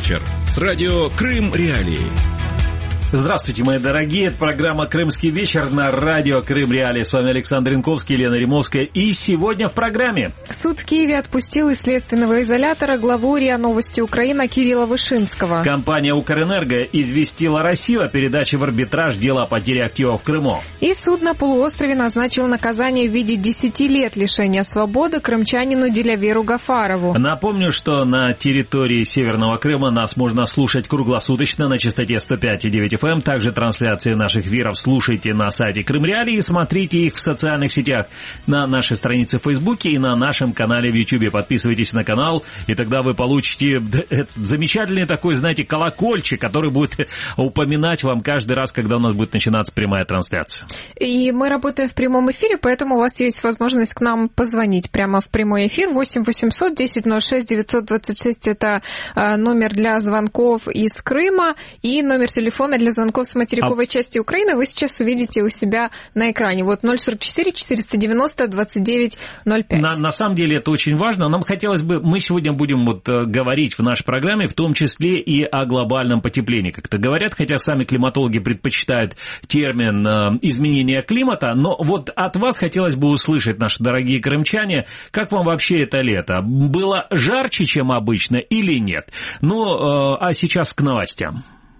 вечер» с радио «Крым Реалии». Здравствуйте, мои дорогие. Это программа «Крымский вечер» на радио «Крым Реалии». С вами Александр Янковский, Елена Римовская. И сегодня в программе. Суд в Киеве отпустил из следственного изолятора главу РИА «Новости Украины» Кирилла Вышинского. Компания «Укрэнерго» известила Россию о передаче в арбитраж дела о потере активов в Крыму. И суд на полуострове назначил наказание в виде 10 лет лишения свободы крымчанину Диляверу Гафарову. Напомню, что на территории Северного Крыма нас можно слушать круглосуточно на частоте 105,9 FM. Также трансляции наших эфиров слушайте на сайте Крым Реалии и смотрите их в социальных сетях на нашей странице в Фейсбуке и на нашем канале в Ютубе. Подписывайтесь на канал, и тогда вы получите замечательный такой, знаете, колокольчик, который будет упоминать вам каждый раз, когда у нас будет начинаться прямая трансляция. И мы работаем в прямом эфире, поэтому у вас есть возможность к нам позвонить прямо в прямой эфир. 8 800 10 06 926 это номер для звонков из Крыма и номер телефона для звонков с материковой части Украины вы сейчас увидите у себя на экране. Вот 044 490 29 05. На самом деле это очень важно. Нам хотелось бы, мы сегодня будем говорить в нашей программе, в том числе и о глобальном потеплении. Как-то говорят, хотя сами климатологи предпочитают термин изменения климата, но вот от вас хотелось бы услышать, наши дорогие крымчане, как вам вообще это лето? Было жарче, чем обычно, или нет? Ну, а сейчас к новостям.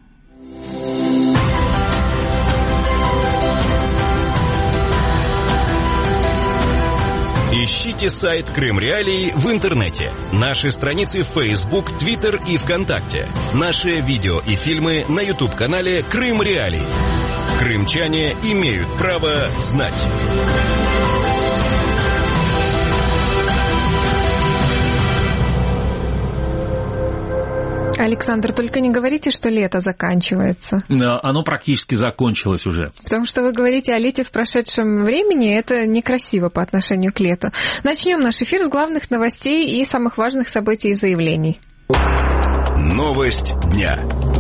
Ищите сайт Крым Реалии в интернете, наши страницы в Facebook, Twitter и ВКонтакте, наши видео и фильмы на YouTube-канале Крым Реалии. Крымчане имеют право знать. Александр, только не говорите, что лето заканчивается. Да, оно практически закончилось уже. Потому что вы говорите о лете в прошедшем времени, это некрасиво по отношению к лету. Начнем наш эфир с главных новостей и самых важных событий и заявлений. Новость дня.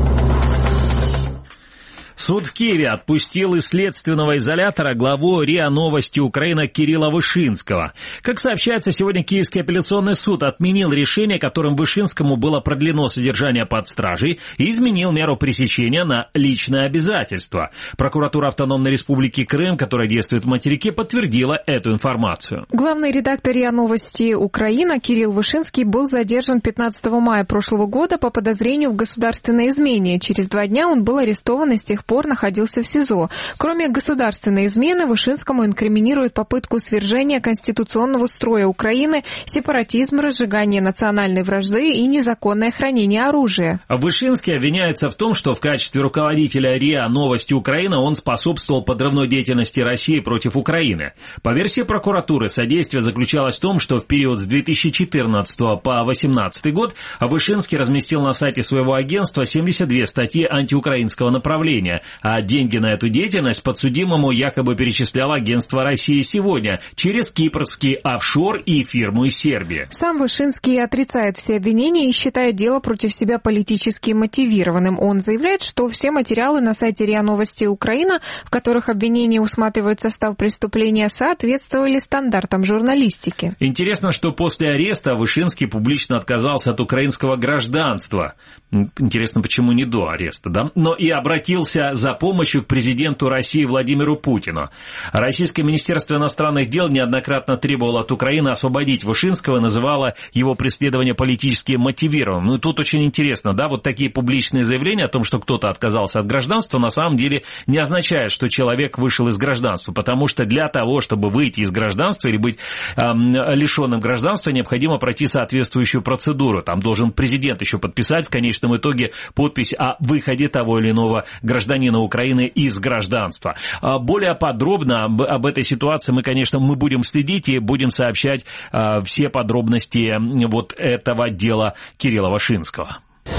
Суд в Киеве отпустил из следственного изолятора главу РИА «Новости Украины» Кирилла Вышинского. Как сообщается, сегодня Киевский апелляционный суд отменил решение, которым Вышинскому было продлено содержание под стражей и изменил меру пресечения на личное обязательство. Прокуратура Автономной Республики Крым, которая действует в материке, подтвердила эту информацию. Главный редактор РИА «Новости Украины» Кирилл Вышинский был задержан 15 мая прошлого года по подозрению в государственной измене. Через 2 дня он был арестован и с тех пор находился в СИЗО. Кроме государственной измены, Вышинскому инкриминируют попытку свержения конституционного строя Украины, сепаратизм, разжигание национальной вражды и незаконное хранение оружия. Вышинский обвиняется в том, что в качестве руководителя РИА «Новости Украины» он способствовал подрывной деятельности России против Украины. По версии прокуратуры, содействие заключалось в том, что в период с 2014 по 2018 год Вышинский разместил на сайте своего агентства 72 статьи антиукраинского направления, а деньги на эту деятельность подсудимому якобы перечисляло агентство «Россия сегодня» через кипрский офшор и фирму из Сербии. Сам Вышинский отрицает все обвинения и считает дело против себя политически мотивированным. Он заявляет, что все материалы на сайте РИА «Новости Украина», в которых обвинение усматривает состав преступления, соответствовали стандартам журналистики. Интересно, что после ареста Вышинский публично отказался от украинского гражданства. Интересно, почему не до ареста, да? Но и обратился за помощью к президенту России Владимиру Путину. Российское Министерство иностранных дел неоднократно требовало от Украины освободить Вышинского, называло его преследование политически мотивированным. Ну и тут очень интересно, да, вот такие публичные заявления о том, что кто-то отказался от гражданства, на самом деле не означает, что человек вышел из гражданства, потому что для того, чтобы выйти из гражданства или быть лишенным гражданства, необходимо пройти соответствующую процедуру. Там должен президент еще подписать в конечном итоге подпись о выходе того или иного гражданина Украины из гражданства. Более подробно об этой ситуации мы будем следить и будем сообщать все подробности вот этого дела Кирилла Вышинского.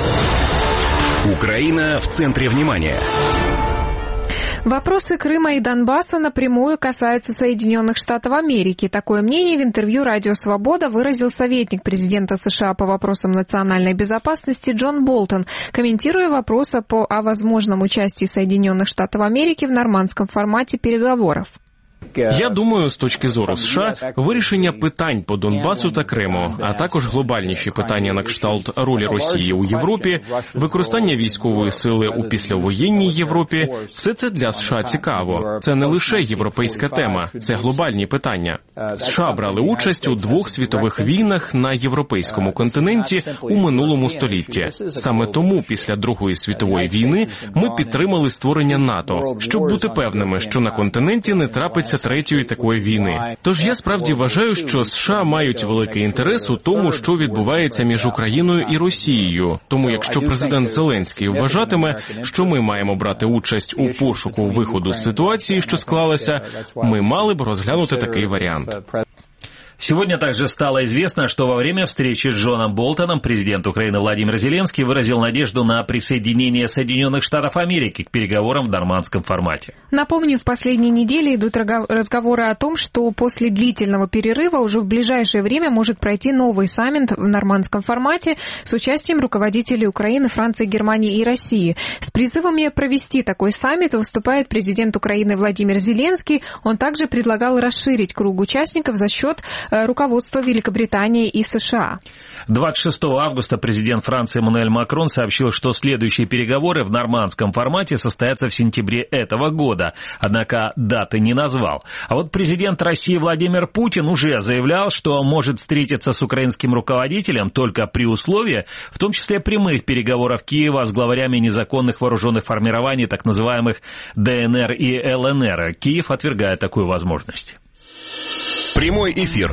Украина в центре внимания. Вопросы Крыма и Донбасса напрямую касаются Соединенных Штатов Америки. Такое мнение в интервью «Радио Свобода» выразил советник президента США по вопросам национальной безопасности Джон Болтон, комментируя вопрос о возможном участии Соединенных Штатов Америки в нормандском формате переговоров. Я думаю, з точки зору США, вирішення питань по Донбасу та Криму, а також глобальніші питання на кшталт ролі Росії у Європі, використання військової сили у післявоєнній Європі – все це для США цікаво. Це не лише європейська тема, це глобальні питання. США брали участь у 2 світових війнах на європейському континенті у минулому столітті. Саме тому після Другої світової війни ми підтримали створення НАТО, щоб бути певними, що на континенті не трапиться третьої такої війни. Тож я справді вважаю, що США мають великий інтерес у тому, що відбувається між Україною і Росією. Тому якщо президент Зеленський вважатиме, що ми маємо брати участь у пошуку виходу з ситуації, що склалася, ми мали б розглянути такий варіант. Сегодня также стало известно, что во время встречи с Джоном Болтоном президент Украины Владимир Зеленский выразил надежду на присоединение Соединенных Штатов Америки к переговорам в нормандском формате. Напомню, в последние недели идут разговоры о том, что после длительного перерыва уже в ближайшее время может пройти новый саммит в нормандском формате с участием руководителей Украины, Франции, Германии и России. С призывами провести такой саммит выступает президент Украины Владимир Зеленский. Он также предлагал расширить круг участников за счет руководства Великобритании и США. 26 августа президент Франции Эммануэль Макрон сообщил, что следующие переговоры в нормандском формате состоятся в сентябре этого года, однако даты не назвал. А вот президент России Владимир Путин уже заявлял, что может встретиться с украинским руководителем только при условии, в том числе прямых переговоров Киева с главарями незаконных вооруженных формирований, так называемых ДНР и ЛНР. Киев отвергает такую возможность. Прямой эфир.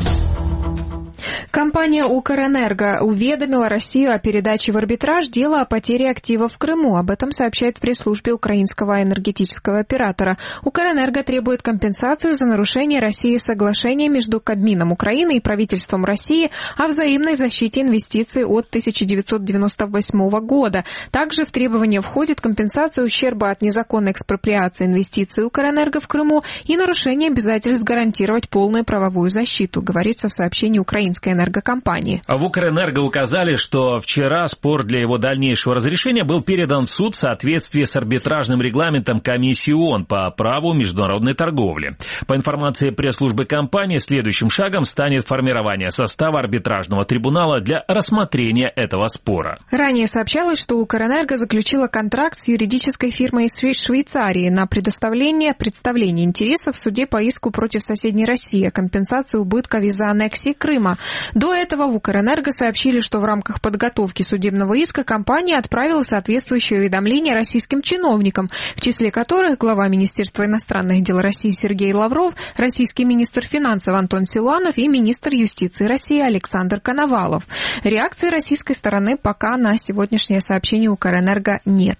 Компания «Укрэнерго» уведомила Россию о передаче в арбитраж дела о потере активов в Крыму. Об этом сообщает в пресс-службе украинского энергетического оператора. «Укрэнерго» требует компенсацию за нарушение России соглашения между Кабмином Украины и правительством России о взаимной защите инвестиций от 1998 года. Также в требования входит компенсация ущерба от незаконной экспроприации инвестиций «Укрэнерго» в Крыму и нарушение обязательств гарантировать полную правовую защиту, говорится в сообщении украинской энергокомпании. В Укрэнерго указали, что вчера спор для его дальнейшего разрешения был передан в суд в соответствии с арбитражным регламентом комиссии ООН по праву международной торговли. По информации пресс-службы компании, следующим шагом станет формирование состава арбитражного трибунала для рассмотрения этого спора. Ранее сообщалось, что Укрэнерго заключила контракт с юридической фирмой из Швейцарии на представление интересов в суде по иску против соседней России о компенсации убытков из-за аннексии Крыма. До этого в Укрэнерго сообщили, что в рамках подготовки судебного иска компания отправила соответствующее уведомление российским чиновникам, в числе которых глава Министерства иностранных дел России Сергей Лавров, российский министр финансов Антон Силуанов и министр юстиции России Александр Коновалов. Реакции российской стороны пока на сегодняшнее сообщение Укрэнерго нет.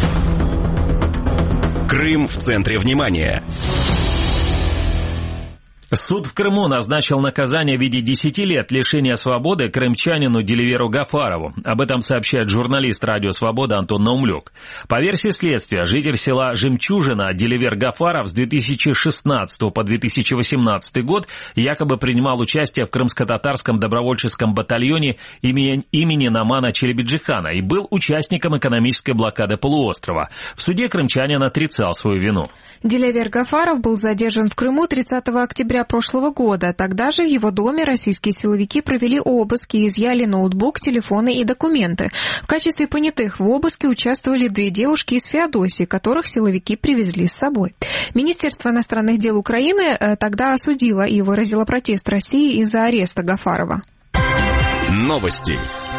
Крым в центре внимания. Суд в Крыму назначил наказание в виде 10 лет лишения свободы крымчанину Деливеру Гафарову. Об этом сообщает журналист «Радио Свобода» Антон Наумлюк. По версии следствия, житель села Жемчужина Деливер Гафаров с 2016 по 2018 год якобы принимал участие в крымско-татарском добровольческом батальоне имени Намана Челебиджихана и был участником экономической блокады полуострова. В суде крымчанин отрицал свою вину. Деливер Гафаров был задержан в Крыму 30 октября прошлого года. Тогда же в его доме российские силовики провели обыск и изъяли ноутбук, телефоны и документы. В качестве понятых в обыске участвовали 2 девушки из Феодосии, которых силовики привезли с собой. Министерство иностранных дел Украины тогда осудило и выразило протест России из-за ареста Гафарова. Новости.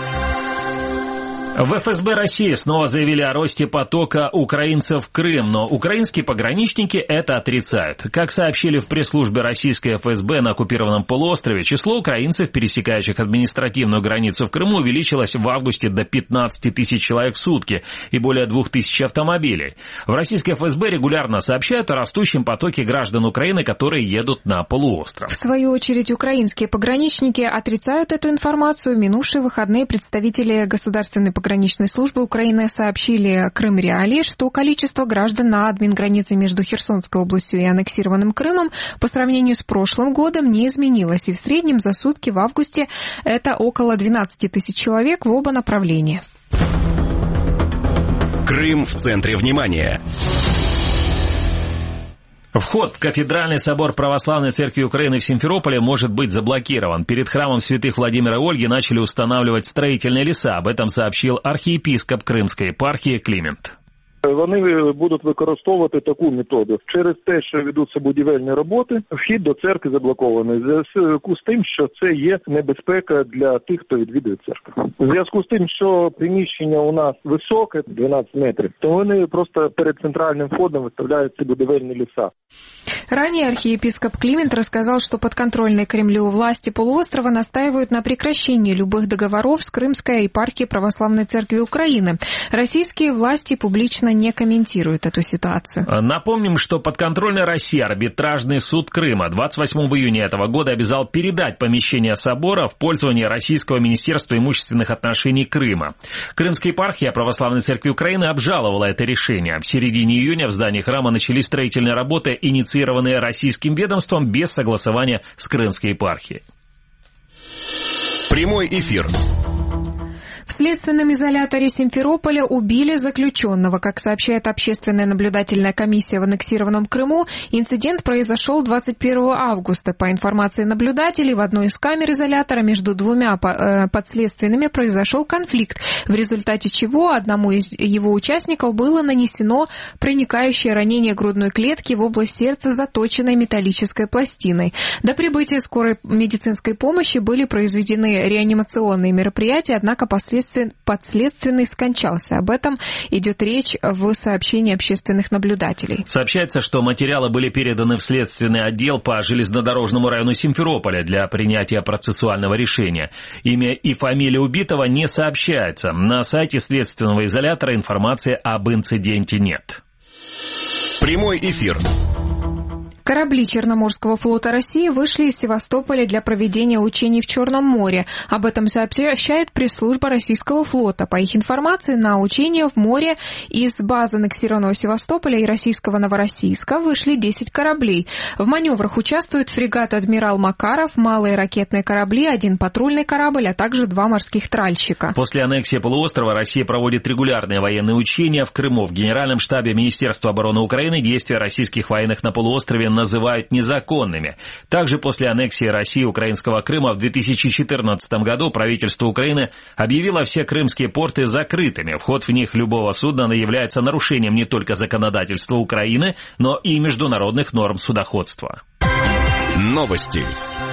В ФСБ России снова заявили о росте потока украинцев в Крым, но украинские пограничники это отрицают. Как сообщили в пресс-службе российской ФСБ на оккупированном полуострове, число украинцев, пересекающих административную границу в Крыму, увеличилось в августе до 15 тысяч человек в сутки и более 2000 автомобилей. В российской ФСБ регулярно сообщают о растущем потоке граждан Украины, которые едут на полуостров. В свою очередь, украинские пограничники отрицают эту информацию. В минувшие выходные представители государственной пограничной службы Украины сообщили Крым Реалии, что количество граждан на админгранице между Херсонской областью и аннексированным Крымом по сравнению с прошлым годом не изменилось. И в среднем за сутки в августе это около 12 тысяч человек в оба направления. Крым в центре внимания. Вход в кафедральный собор Православной Церкви Украины в Симферополе может быть заблокирован. Перед храмом святых Владимира и Ольги начали устанавливать строительные леса. Об этом сообщил архиепископ Кримської єпархії Клімент. Вони будуть використовувати таку методу. Через те, що ведуться будівельні роботи, вхід до церкви заблокований. В зв'язку з тим, що це є небезпека для тих, хто відвідує церкву. В зв'язку з тим, що приміщення у нас високе, 12 метрів, то вони просто перед центральным входом выставляют ці будівельні леса. Ранее архиепископ Климент рассказал, что подконтрольные Кремлю власти полуострова настаивают на прекращении любых договоров с Крымской епархией Православной Церкви Украины. Российские власти публично не комментируют эту ситуацию. Напомним, что подконтрольный России арбитражный суд Крыма 28 июня этого года обязал передать помещение собора в пользование Российского министерства имущественных отношений Крыма. Крымская епархия Православной Церкви Украины обжаловала это решение. В середине июня в здании храма начались строительные работы, инициированные российским ведомством без согласования с Крымской епархией. Прямой эфир. В следственном изоляторе Симферополя убили заключенного. Как сообщает общественная наблюдательная комиссия в аннексированном Крыму, инцидент произошел 21 августа. По информации наблюдателей, в одной из камер изолятора между двумя подследственными произошел конфликт, в результате чего одному из его участников было нанесено проникающее ранение грудной клетки в область сердца заточенной металлической пластиной. До прибытия скорой медицинской помощи были произведены реанимационные мероприятия, однако подследственный скончался. Об этом идет речь в сообщении общественных наблюдателей. Сообщается, что материалы были переданы в следственный отдел по железнодорожному району Симферополя для принятия процессуального решения. Имя и фамилия убитого не сообщается. На сайте следственного изолятора информации об инциденте нет. Прямой эфир. Корабли Черноморского флота России вышли из Севастополя для проведения учений в Черном море. Об этом сообщает пресс-служба российского флота. По их информации, на учения в море из баз аннексированного Севастополя и российского Новороссийска вышли 10 кораблей. В маневрах участвуют фрегат «Адмирал Макаров», малые ракетные корабли, 1 патрульный корабль, а также 2 морских тральщика. После аннексии полуострова Россия проводит регулярные военные учения в Крыму. В Генеральном штабе Министерства обороны Украины действия российских военных на полуострове называют незаконными. Также после аннексии России украинского Крыма в 2014 году правительство Украины объявило все крымские порты закрытыми. Вход в них любого судна является нарушением не только законодательства Украины, но и международных норм судоходства. Новости.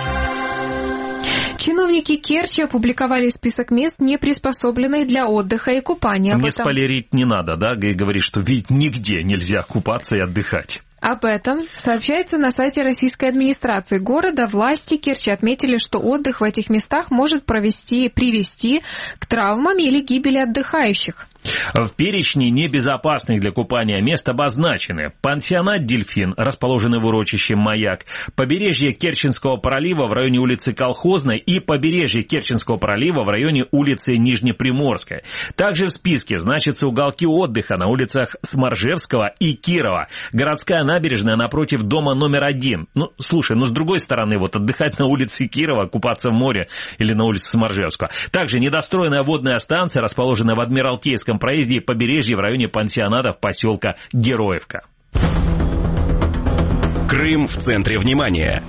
Чиновники Керчи опубликовали список мест, не приспособленных для отдыха и купания. Мне спойлерить не надо, да? Говорит, что ведь нигде нельзя купаться и отдыхать. Об этом сообщается на сайте российской администрации города. Власти Керчи отметили, что отдых в этих местах может привести к травмам или гибели отдыхающих. В перечне небезопасных для купания мест обозначены пансионат «Дельфин», расположенный в урочище «Маяк», побережье Керченского пролива в районе улицы Колхозной и побережье Керченского пролива в районе улицы Нижнеприморская. Также в списке значатся уголки отдыха на улицах Сморжевского и Кирова, городская набережная напротив дома номер 1. Слушай, с другой стороны, отдыхать на улице Кирова, купаться в море или на улице Сморжевского. Также недостроенная водная станция, расположенная в Адмиралтейском проезде и побережье в районе пансионатов поселка Героевка. Крым в центре внимания.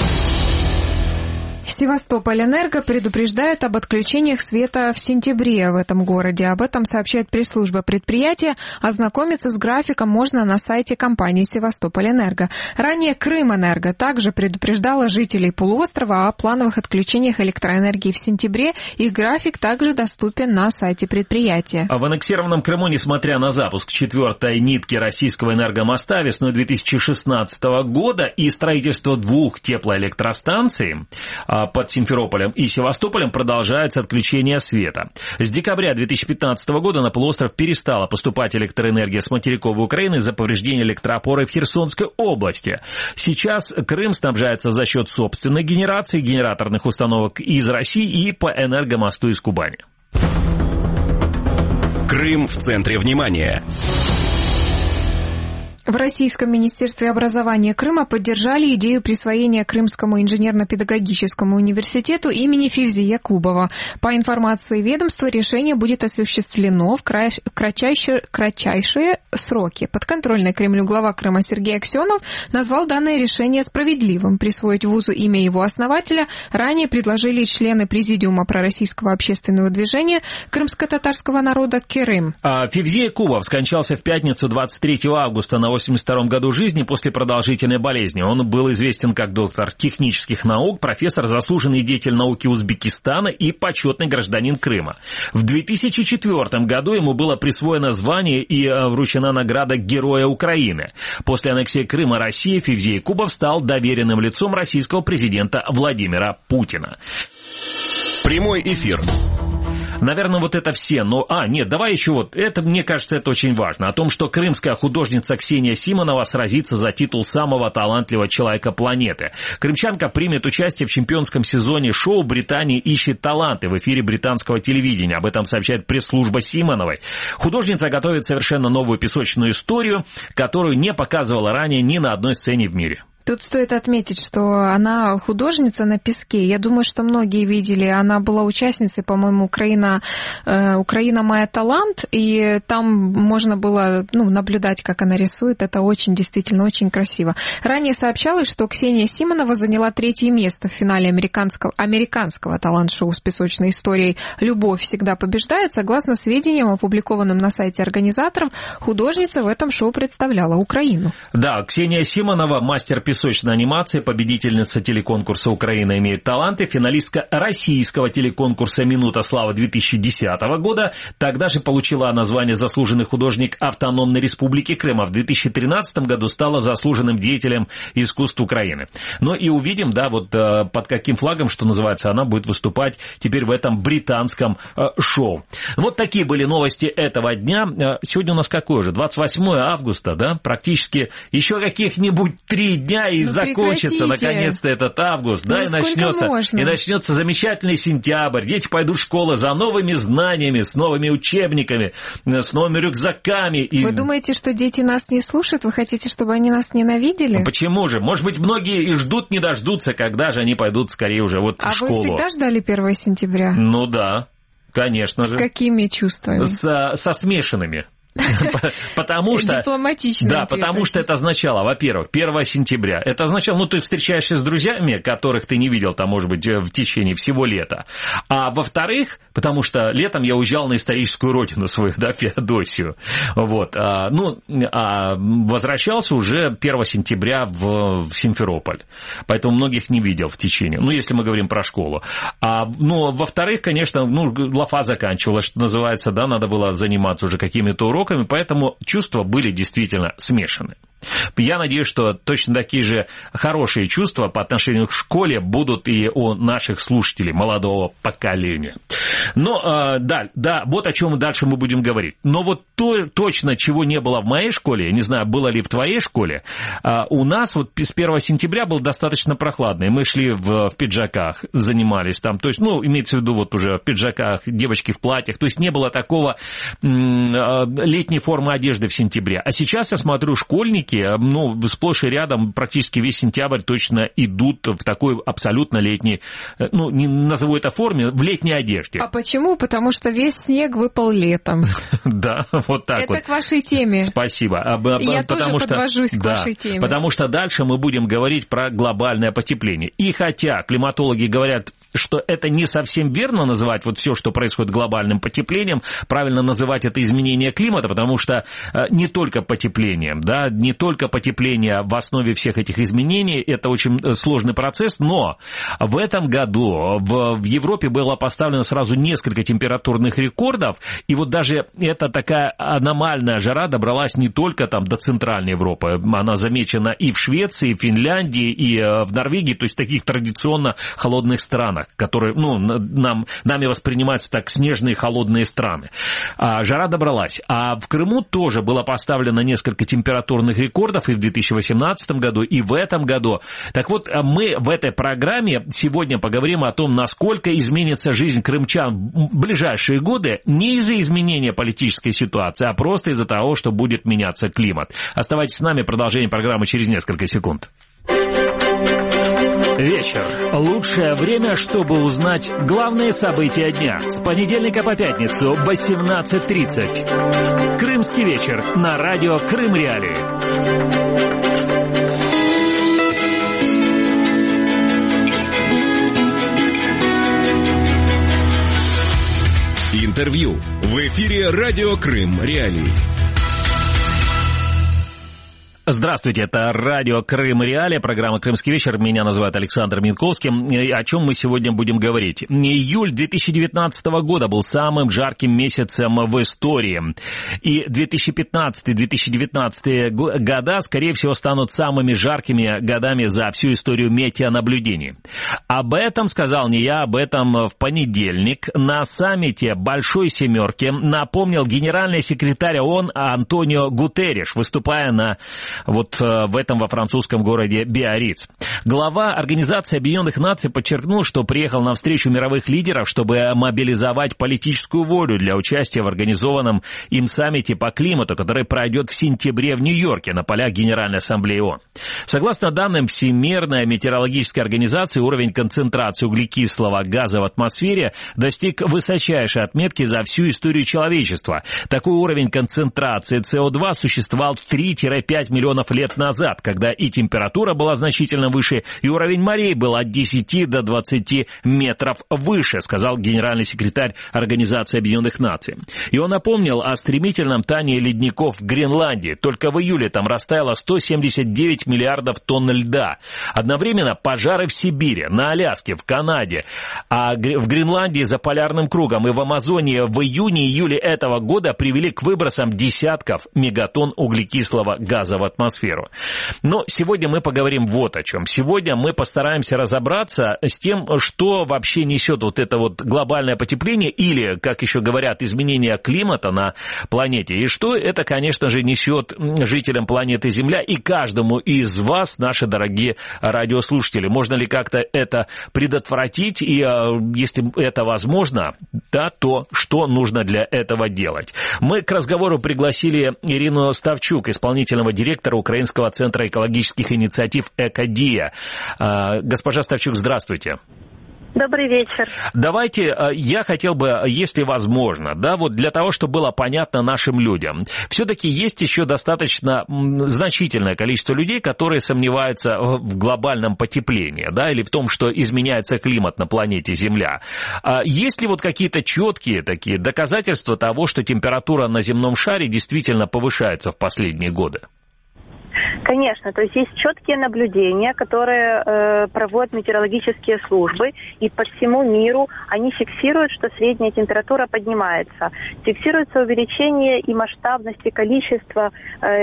Севастополь-Энерго предупреждает об отключениях света в сентябре в этом городе. Об этом сообщает пресс-служба предприятия. Ознакомиться с графиком можно на сайте компании Севастополь-Энерго. Ранее Крым-Энерго также предупреждала жителей полуострова о плановых отключениях электроэнергии в сентябре. Их график также доступен на сайте предприятия. В аннексированном Крыму, несмотря на запуск 4-й нитки российского энергомоста весной 2016 года и строительство 2 теплоэлектростанций под Симферополем и Севастополем, продолжается отключение света. С декабря 2015 года на полуостров перестала поступать электроэнергия с материковой Украины из-за повреждения электроопоры в Херсонской области. Сейчас Крым снабжается за счет собственной генерации, генераторных установок из России и по энергомосту из Кубани. Крым в центре внимания. В Российском министерстве образования Крыма поддержали идею присвоения Крымскому инженерно-педагогическому университету имени Фивзия Кубова. По информации ведомства, решение будет осуществлено в кратчайшие сроки. Подконтрольный Кремлю глава Крыма Сергей Аксенов назвал данное решение справедливым. Присвоить вузу имя его основателя ранее предложили члены Президиума пророссийского общественного движения крымско-татарского народа Керым. Фивзия Кубов скончался в пятницу 23 августа на 82-м году жизни после продолжительной болезни. Он был известен как доктор технических наук, профессор, заслуженный деятель науки Узбекистана и почетный гражданин Крыма. В 2004 году ему было присвоено звание и вручена награда Героя Украины. После аннексии Крыма России Фивзия Кубов стал доверенным лицом российского президента Владимира Путина. Прямой эфир. Наверное, вот это все. Но, нет, давай еще вот. Это, мне кажется, это очень важно. О том, что крымская художница Ксения Симонова сразится за титул самого талантливого человека планеты. Крымчанка примет участие в чемпионском сезоне шоу «Британия ищет таланты» в эфире британского телевидения. Об этом сообщает пресс-служба Симоновой. Художница готовит совершенно новую песочную историю, которую не показывала ранее ни на одной сцене в мире. Тут стоит отметить, что она художница на песке. Я думаю, что многие видели. Она была участницей, по-моему, «Украина моя талант», и там можно было наблюдать, как она рисует. Это действительно очень красиво. Ранее сообщалось, что Ксения Симонова заняла 3-е место в финале американского талант-шоу с песочной историей «Любовь всегда побеждает». Согласно сведениям, опубликованным на сайте организаторов, художница в этом шоу представляла Украину. Да, Ксения Симонова, мастер песочной анимации, победительница телеконкурса «Украина имеет таланты», финалистка российского телеконкурса «Минута славы» 2010 года. Тогда же получила название «Заслуженный художник Автономной Республики Крым», а в 2013 году стала заслуженным деятелем искусств Украины. Но и увидим, под каким флагом, что называется, она будет выступать теперь в этом британском шоу. Вот такие были новости этого дня. Сегодня у нас какое уже? 28 августа, да? Практически еще каких-нибудь 3 дня и закончится наконец-то этот август, да, и начнется замечательный сентябрь. Дети пойдут в школу за новыми знаниями, с новыми учебниками, с новыми рюкзаками. Вы думаете, что дети нас не слушают? Вы хотите, чтобы они нас ненавидели? Почему же? Может быть, многие и ждут, не дождутся, когда же они пойдут скорее уже в школу. А вы всегда ждали 1 сентября? Ну да, конечно же. С какими чувствами? Со смешанными. Потому что, дипломатично. Потому что это означало, во-первых, 1 сентября. Это означало, ты встречаешься с друзьями, которых ты не видел, может быть, в течение всего лета. А во-вторых, потому что летом я уезжал на историческую родину свою, Феодосию. Возвращался уже 1 сентября в Симферополь. Поэтому многих не видел в течение. Если мы говорим про школу. Во-вторых, конечно, лафа заканчивалась, что называется, надо было заниматься уже какими-то уроками. Поэтому чувства были действительно смешаны. Я надеюсь, что точно такие же хорошие чувства по отношению к школе будут и у наших слушателей молодого поколения. Но, вот о чем дальше мы будем говорить. Но вот точно, чего не было в моей школе, я не знаю, было ли в твоей школе, у нас с 1 сентября был достаточно прохладный. Мы шли в пиджаках, занимались там, то есть, имеется в виду уже в пиджаках, девочки в платьях, то есть не было такого летней формы одежды в сентябре. А сейчас я смотрю, школьники, сплошь и рядом практически весь сентябрь точно идут в такой абсолютно летней, не назову это форме, в летней одежде. А почему? Потому что весь снег выпал летом. Да, вот так вот. Это к вашей теме. Спасибо. Я тоже подвожусь к вашей теме. Потому что дальше мы будем говорить про глобальное потепление. И хотя климатологи говорят, что это не совсем верно называть все, что происходит глобальным потеплением, правильно называть это изменение климата, потому что не только потеплением, не только потепление в основе всех этих изменений, это очень сложный процесс, но в этом году в Европе было поставлено сразу несколько температурных рекордов, и даже эта такая аномальная жара добралась не только до Центральной Европы, она замечена и в Швеции, и в Финляндии, и в Норвегии, то есть в таких традиционно холодных странах. странах, которые, нами воспринимаются так снежные холодные страны. Жара добралась. А в Крыму тоже было поставлено несколько температурных рекордов и в 2018 году, и в этом году. Так вот, мы в этой программе сегодня поговорим о том, насколько изменится жизнь крымчан в ближайшие годы не из-за изменения политической ситуации, а просто из-за того, что будет меняться климат. Оставайтесь с нами, продолжение программы через несколько секунд. Вечер. Лучшее время, чтобы узнать главные события дня. С понедельника по пятницу в 18:30. Крымский вечер на радио Крым Реалии. Интервью. В эфире радио Крым Реалии. Здравствуйте, это радио Крым Реалия, программа «Крымский вечер». Меня называют Александр Минковский. О чем мы сегодня будем говорить? Июль 2019 года был самым жарким месяцем в истории. И 2015-2019 года, скорее всего, станут самыми жаркими годами за всю историю метеонаблюдений. Об этом сказал не я, об этом в понедельник на саммите Большой Семерки напомнил генеральный секретарь ООН Антонио Гутерриш, выступая в этом во французском городе Биарриц. Глава Организации Объединенных Наций подчеркнул, что приехал на встречу мировых лидеров, чтобы мобилизовать политическую волю для участия в организованном им саммите по климату, который пройдет в сентябре в Нью-Йорке на полях Генеральной Ассамблеи ООН. Согласно данным Всемирной метеорологической организации, уровень концентрации углекислого газа в атмосфере достиг высочайшей отметки за всю историю человечества. Такой уровень концентрации СО2 существовал 3-5 миллионов лет назад, когда и температура была значительно выше, и уровень морей был от 10 до 20 метров выше, сказал генеральный секретарь Организации Объединенных Наций. И он напомнил о стремительном таянии ледников в Гренландии. Только в июле там растаяло 179 миллиардов тонн льда. Одновременно пожары в Сибири, на Аляске, в Канаде, а в Гренландии за полярным кругом и в Амазонии в июне-июле этого года привели к выбросам десятков мегатонн углекислого газа в атмосферу. Но сегодня мы поговорим вот о чем. Сегодня мы постараемся разобраться с тем, что вообще несет вот это вот глобальное потепление или, как еще говорят, изменение климата на планете. И что это, конечно же, несет жителям планеты Земля и каждому из вас, наши дорогие радиослушатели. Можно ли как-то это предотвратить? И если это возможно, да, то что нужно для этого делать? Мы к разговору пригласили Ирину Ставчук, исполнительного директора Украинского центра экологических инициатив «Экодия». Госпожа Ставчук, здравствуйте. Добрый вечер. Давайте, я хотел бы, если возможно, да, вот для того, чтобы было понятно нашим людям, все-таки есть еще достаточно значительное количество людей, которые сомневаются в глобальном потеплении, да, или в том, что изменяется климат на планете Земля. Есть ли вот какие-то четкие такие доказательства того, что температура на земном шаре действительно повышается в последние годы? Конечно, то есть есть четкие наблюдения, которые проводят метеорологические службы, и по всему миру они фиксируют, что средняя температура поднимается. Фиксируется увеличение и масштабность, и количество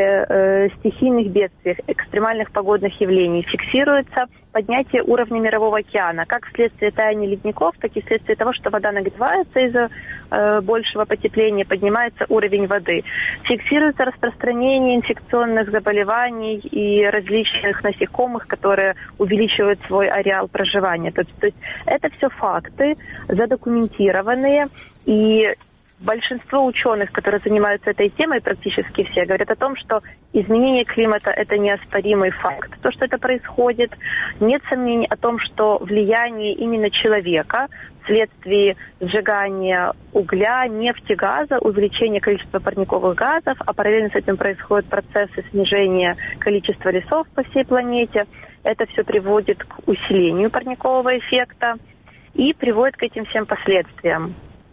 стихийных бедствий, экстремальных погодных явлений. Фиксируется поднятие уровня Мирового океана, как вследствие таяния ледников, так и вследствие того, что вода нагревается из-за большего потепления, поднимается уровень воды. Фиксируется распространение инфекционных заболеваний и различных насекомых, которые увеличивают свой ареал проживания. То есть это все факты, задокументированные, и большинство ученых, которые занимаются этой темой, практически все, говорят о том, что изменение климата – это неоспоримый факт. То, что это происходит, нет сомнений о том, что влияние именно человека вследствие сжигания угля, нефти, газа, увеличения количества парниковых газов, а параллельно с этим происходят процессы снижения количества лесов по всей планете. Это все приводит к усилению парникового эффекта и приводит к этим всем последствиям.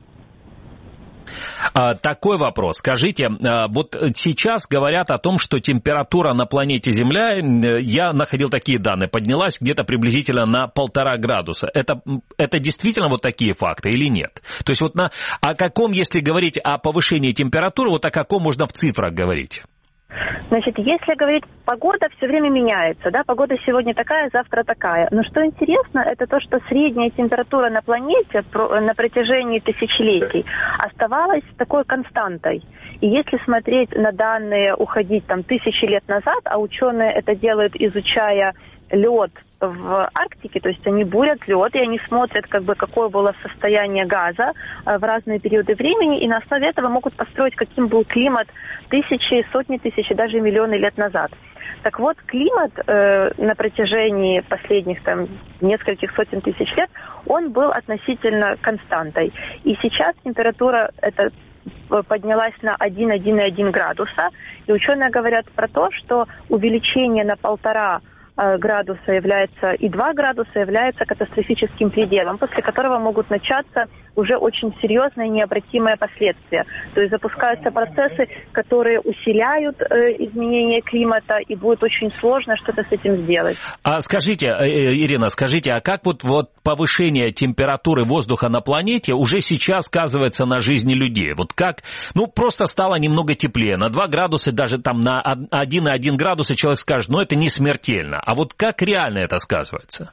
Такой вопрос. Скажите, вот сейчас говорят о том, что температура на планете Земля, я находил такие данные, поднялась где-то приблизительно на 1,5 градуса. Это действительно вот такие факты или нет? То есть вот о каком, если говорить о повышении температуры, вот о каком можно в цифрах говорить? Значит, если говорить, погода все время меняется, да, погода сегодня такая, завтра такая. Но что интересно, это то, что средняя температура на планете на протяжении тысячелетий оставалась такой константой. И если смотреть на данные, уходить там тысячи лет назад, а ученые это делают, изучая лед в Арктике, то есть они бурят лед, и они смотрят, как бы, какое было состояние газа в разные периоды времени, и на основе этого могут построить, каким был климат тысячи, сотни тысяч, даже миллионы лет назад. Так вот, климат на протяжении последних там нескольких сотен тысяч лет, он был относительно константой. И сейчас температура это поднялась на 1,1 градуса, и ученые говорят про то, что увеличение на 1,5 градуса является и 2 градуса является катастрофическим пределом, после которого могут начаться уже очень серьезные необратимые последствия. То есть запускаются процессы, которые усиляют изменение климата, и будет очень сложно что-то с этим сделать. А скажите, Ирина, а как вот повышение температуры воздуха на планете уже сейчас сказывается на жизни людей? Вот как, просто стало немного теплее, на 2 градуса, даже там на 1,1 градуса человек скажет, это не смертельно. А вот как реально это сказывается?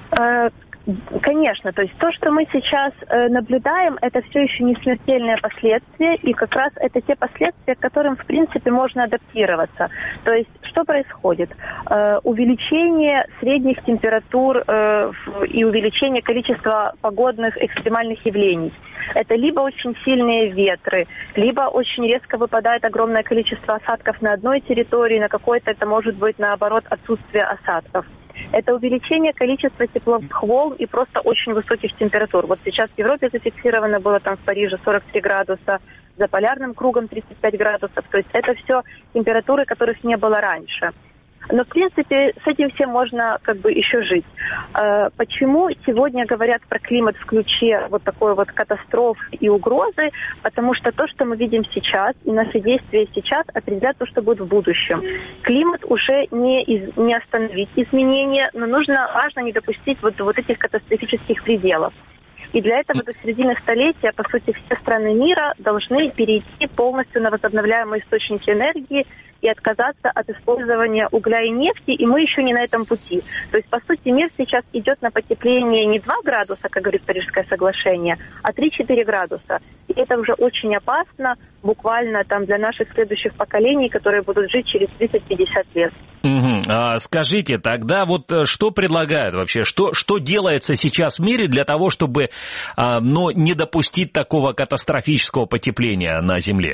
Конечно, то есть то, что мы сейчас наблюдаем, это все еще не смертельные последствия, и как раз это те последствия, к которым, в принципе, можно адаптироваться. То есть что происходит? Увеличение средних температур и увеличение количества погодных экстремальных явлений. Это либо очень сильные ветры, либо очень резко выпадает огромное количество осадков на одной территории, на какой-то это может быть, наоборот, отсутствие осадков. Это увеличение количества тепловых волн и просто очень высоких температур. Вот сейчас в Европе зафиксировано было там в Париже 43 градуса, за полярным кругом 35 градусов. То есть это все температуры, которых не было раньше. Но, в принципе, с этим всем можно еще жить. Почему сегодня говорят про климат в ключе вот такой вот катастрофы и угрозы? Потому что то, что мы видим сейчас, и наши действия сейчас определяют то, что будет в будущем. Климат уже не остановить изменения, но важно не допустить вот этих катастрофических пределов. И для этого до середины столетия, по сути, все страны мира должны перейти полностью на возобновляемые источники энергии и отказаться от использования угля и нефти, и мы еще не на этом пути. То есть, по сути, мир сейчас идет на потепление не 2 градуса, как говорит Парижское соглашение, а 3-4 градуса. И это уже очень опасно, буквально там для наших следующих поколений, которые будут жить через 30-50 лет. Скажите, тогда вот что предлагают вообще? Что делается сейчас в мире для того, чтобы не допустить такого катастрофического потепления на Земле?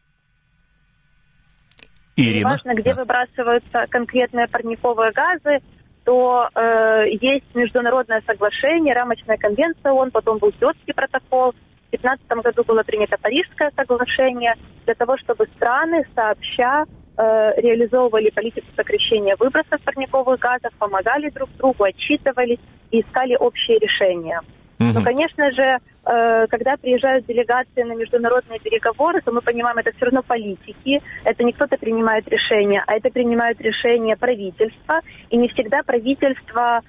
Ирина? Неважно, где выбрасываются конкретные парниковые газы, то есть международное соглашение, рамочная конвенция ООН, потом был Киотский протокол. В 2015 году было принято Парижское соглашение для того, чтобы страны сообща реализовывали политику сокращения выбросов парниковых газов, помогали друг другу, отчитывались и искали общие решения. Но, конечно же, когда приезжают делегации на международные переговоры, то мы понимаем, это все равно политики, это не кто-то принимает решения, а это принимают решения правительства, и не всегда правительство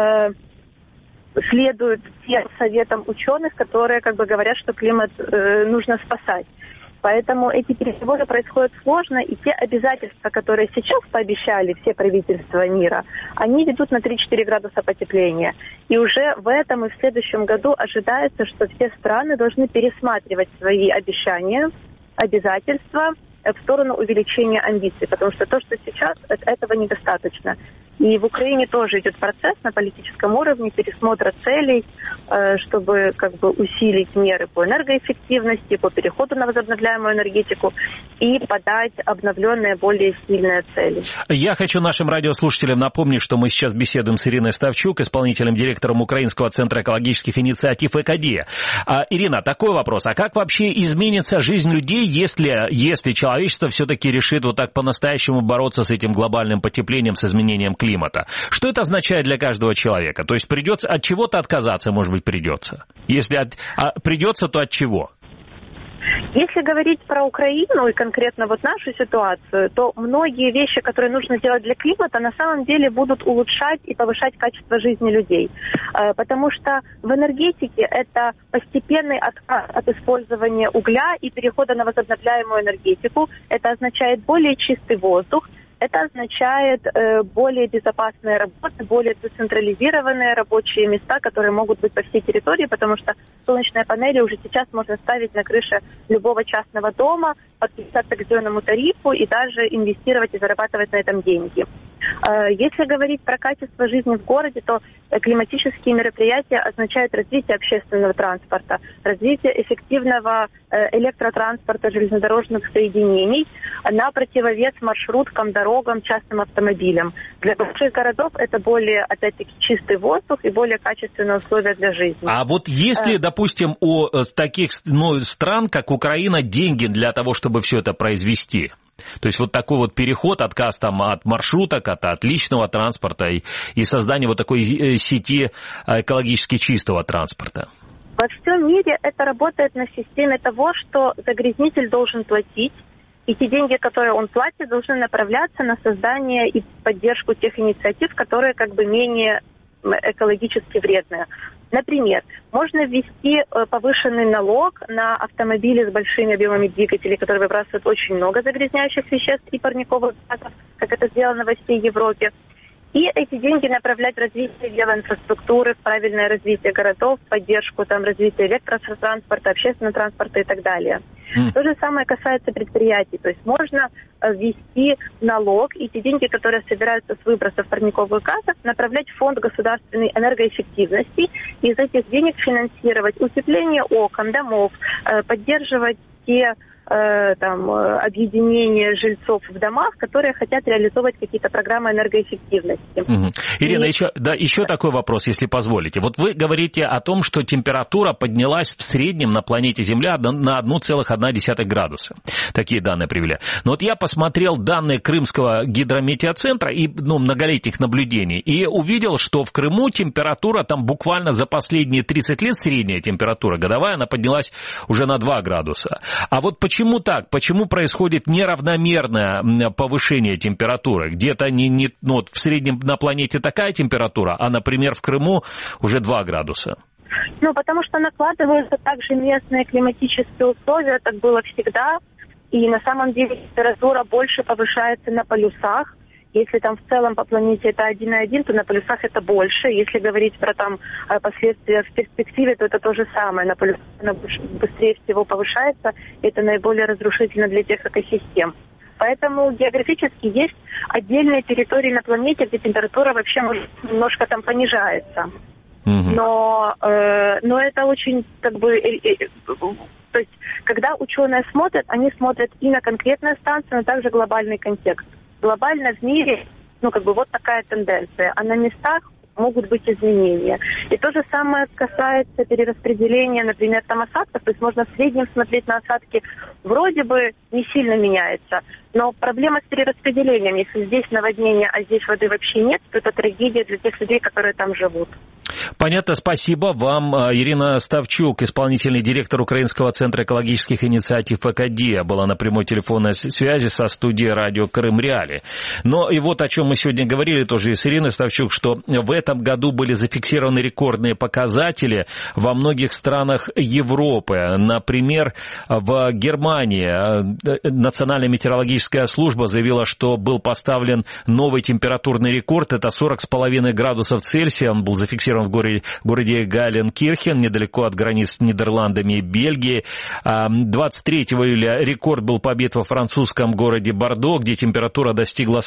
следует тем советам ученых, которые говорят, что климат нужно спасать. Поэтому эти переговоры происходят сложно, и те обязательства, которые сейчас пообещали все правительства мира, они ведут на 3-4 градуса потепления. И уже в этом и в следующем году ожидается, что все страны должны пересматривать свои обещания, обязательства в сторону увеличения амбиций, потому что то, что сейчас, этого недостаточно. И в Украине тоже идет процесс на политическом уровне пересмотра целей, чтобы усилить меры по энергоэффективности, по переходу на возобновляемую энергетику и подать обновленные, более сильные цели. Я хочу нашим радиослушателям напомнить, что мы сейчас беседуем с Ириной Ставчук, исполнительным директором Украинского центра экологических инициатив «Экодия». Ирина, такой вопрос. А как вообще изменится жизнь людей, если человечество все-таки решит вот так по-настоящему бороться с этим глобальным потеплением, с изменением климата? Что это означает для каждого человека? То есть придется от чего-то отказаться, может быть, придется. Если придется, то от чего? Если говорить про Украину и конкретно вот нашу ситуацию, то многие вещи, которые нужно делать для климата, на самом деле будут улучшать и повышать качество жизни людей. Потому что в энергетике это постепенный отказ от использования угля и перехода на возобновляемую энергетику. Это означает более чистый воздух. Это означает более безопасные работы, более децентрализированные рабочие места, которые могут быть по всей территории, потому что солнечные панели уже сейчас можно ставить на крыше любого частного дома, подписаться к зеленому тарифу и даже инвестировать и зарабатывать на этом деньги. Если говорить про качество жизни в городе, то климатические мероприятия означают развитие общественного транспорта, развитие эффективного электротранспорта, железнодорожных соединений на противовес маршруткам, дорогам, частным автомобилям. Для больших городов это более, опять-таки, чистый воздух и более качественные условия для жизни. А вот есть ли, допустим, у таких стран, как Украина, деньги для того, чтобы все это произвести? То есть вот такой вот переход, отказ там от маршруток, от личного транспорта и создание вот такой сети экологически чистого транспорта. Во всем мире это работает на системе того, что загрязнитель должен платить, и те деньги, которые он платит, должны направляться на создание и поддержку тех инициатив, которые как бы менее экологически вредные. Например, можно ввести повышенный налог на автомобили с большими объемами двигателей, которые выбрасывают очень много загрязняющих веществ и парниковых газов, как это сделано во всей Европе. И эти деньги направлять в развитие велоинфраструктуры, в правильное развитие городов, в поддержку там, развития электротранспорта, общественного транспорта и так далее. То же самое касается предприятий. То есть можно ввести налог, и те деньги, которые собираются с выбросов парниковых газов, направлять в фонд государственной энергоэффективности, и из этих денег финансировать утепление окон, домов, поддерживать те объединения жильцов в домах, которые хотят реализовывать какие-то программы энергоэффективности. Ирина, еще такой вопрос, если позволите. Вот вы говорите о том, что температура поднялась в среднем на планете Земля на 1,1 градуса. Такие данные привели. Но вот я посмотрел данные Крымского гидрометеоцентра и многолетних наблюдений и увидел, что в Крыму температура там буквально за последние 30 лет, средняя температура годовая, она поднялась уже на 2 градуса. А вот почему так? Почему происходит неравномерное повышение температуры? Где-то в среднем на планете такая температура, а, например, в Крыму уже 2 градуса. Потому что накладываются также местные климатические условия, так было всегда, и на самом деле температура больше повышается на полюсах. Если там в целом по планете это 1,1, то на полюсах это больше. Если говорить про там последствия в перспективе, то это то же самое. На полюсах она быстрее всего повышается, и это наиболее разрушительно для тех экосистем. Поэтому географически есть отдельные территории на планете, где температура вообще может немножко там понижается. Но это очень то есть, когда ученые смотрят, они смотрят и на конкретную станцию, но также глобальный контекст. Глобально в мире, вот такая тенденция, а на местах могут быть изменения. И то же самое касается перераспределения, например, там осадков, то есть можно в среднем смотреть на осадки, вроде бы не сильно меняется, но проблема с перераспределением, если здесь наводнение, а здесь воды вообще нет, то это трагедия для тех людей, которые там живут. Понятно, спасибо вам. Ирина Ставчук, исполнительный директор Украинского центра экологических инициатив «Экодия», была на прямой телефонной связи со студией радио Крым Реалии. Но и вот о чем мы сегодня говорили тоже и с Ириной Ставчук, что в этом году были зафиксированы рекордные показатели во многих странах Европы. Например, в Германии Национальная метеорологическая служба заявила, что был поставлен новый температурный рекорд. Это 40,5 градусов Цельсия. Он был зафиксирован в городе Гайленкирхен, недалеко от границ с Нидерландами и Бельгией. 23 июля рекорд был побит во французском городе Бордо, где температура достигла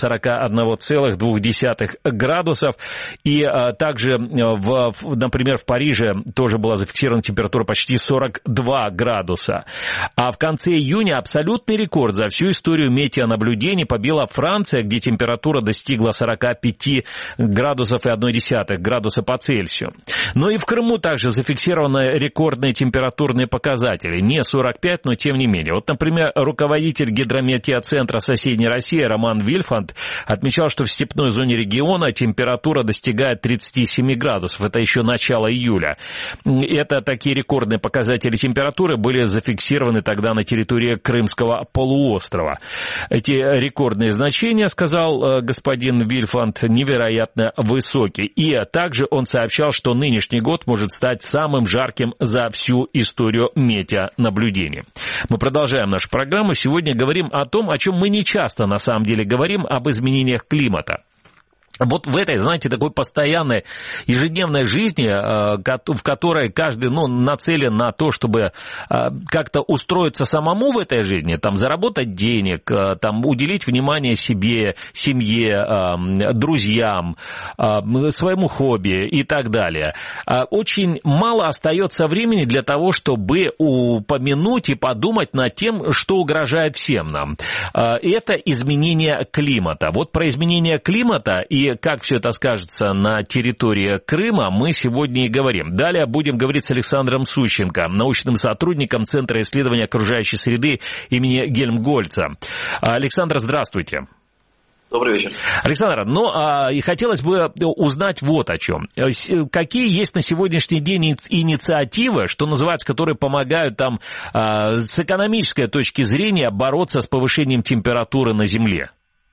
41,2 градусов. И также, например, в Париже тоже была зафиксирована температура почти 42 градуса. А в конце июня абсолютный рекорд за всю историю метеонаблюдений побила Франция, где температура достигла 45 градусов и 0,1 градуса по Цельсию. Но и в Крыму также зафиксированы рекордные температурные показатели. Не 45, но тем не менее. Вот, например, руководитель гидрометеоцентра соседней России Роман Вильфанд отмечал, что в степной зоне региона температура достигает 37 градусов. Это еще начало июля. Это такие рекордные показатели температуры были зафиксированы тогда на территории Крымского полуострова. Эти рекордные значения, сказал господин Вильфанд, невероятно высокие. И также он сообщал, что нынешний год может стать самым жарким за всю историю метеонаблюдений. Мы продолжаем нашу программу. Сегодня говорим о том, о чем мы не часто на самом деле говорим, об изменениях климата. Вот в этой, знаете, такой постоянной ежедневной жизни, в которой каждый, нацелен на то, чтобы как-то устроиться самому в этой жизни, там, заработать денег, там, уделить внимание себе, семье, друзьям, своему хобби и так далее. Очень мало остается времени для того, чтобы упомянуть и подумать над тем, что угрожает всем нам. Это изменение климата. Вот про изменение климата и как все это скажется на территории Крыма, мы сегодня и говорим. Далее будем говорить с Александром Сущенко, научным сотрудником Центра исследования окружающей среды имени Гельмгольца. Александр, здравствуйте. Добрый вечер. Александр, и хотелось бы узнать вот о чем. Какие есть на сегодняшний день инициативы, что называется, которые помогают там с экономической точки зрения бороться с повышением температуры на Земле?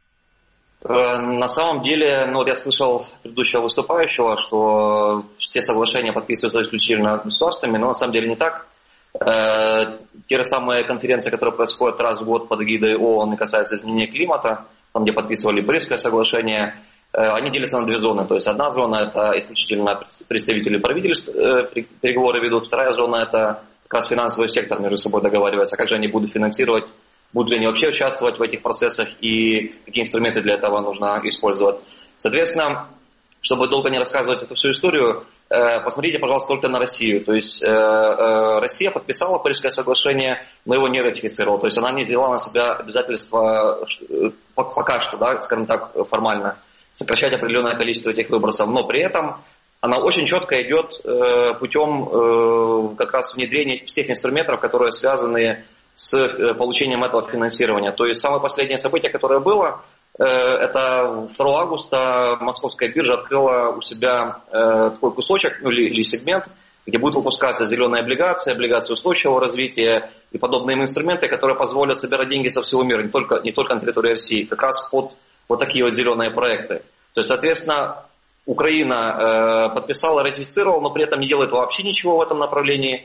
На самом деле, я слышал предыдущего выступающего, что все соглашения подписываются исключительно государствами, но на самом деле не так. Те же самые конференции, которые происходят раз в год под эгидой ООН и касаются изменения климата, там, где подписывали Парижское соглашение, они делятся на две зоны. То есть одна зона – это исключительно представители правительств переговоры ведут, вторая зона – это как раз финансовый сектор между собой договаривается, как же они будут финансировать, будут ли они вообще участвовать в этих процессах и какие инструменты для этого нужно использовать. Соответственно, чтобы долго не рассказывать эту всю историю, посмотрите, пожалуйста, только на Россию. То есть Россия подписала Парижское соглашение, но его не ратифицировала. То есть она не взяла на себя обязательства пока что, скажем так, формально, сокращать определенное количество этих выбросов. Но при этом она очень четко идет путем как раз внедрения всех инструментов, которые связаны с получением этого финансирования. То есть самое последнее событие, которое было, это 2 августа Московская биржа открыла у себя такой кусочек или сегмент, где будут выпускаться зеленые облигации, облигации устойчивого развития и подобные им инструменты, которые позволят собирать деньги со всего мира, не только на территории России, как раз под вот такие вот зеленые проекты. То есть, соответственно, Украина подписала, ратифицировала, но при этом не делает вообще ничего в этом направлении.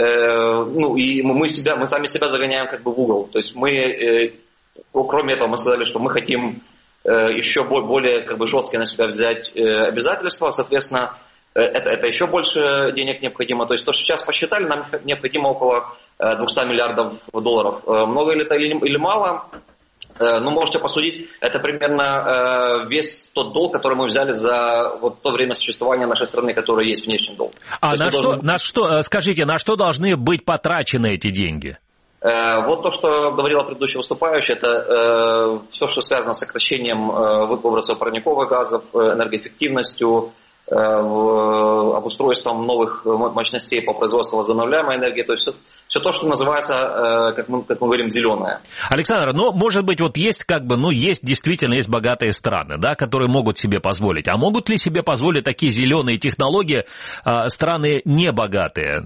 И мы сами себя загоняем как бы в угол. То есть мы, кроме этого, мы сказали, что мы хотим еще более как бы жесткие на себя взять обязательства, соответственно, это еще больше денег необходимо. То есть то, что сейчас посчитали, нам необходимо около 200 миллиардов долларов. Много ли это или мало? Можете посудить, это примерно весь тот долг, который мы взяли за вот то время существования нашей страны, которое есть внешний долг. Скажите, на что должны быть потрачены эти деньги? Вот то, что говорила предыдущий выступающий, это все, что связано с сокращением выбросов парниковых газов, энергоэффективностью, обустройством новых мощностей по производству возобновляемой энергии, то есть все то, что называется, как мы говорим, зеленое. Александр, может быть, вот есть действительно есть богатые страны, которые могут себе позволить. А могут ли себе позволить такие зеленые технологии страны небогатые?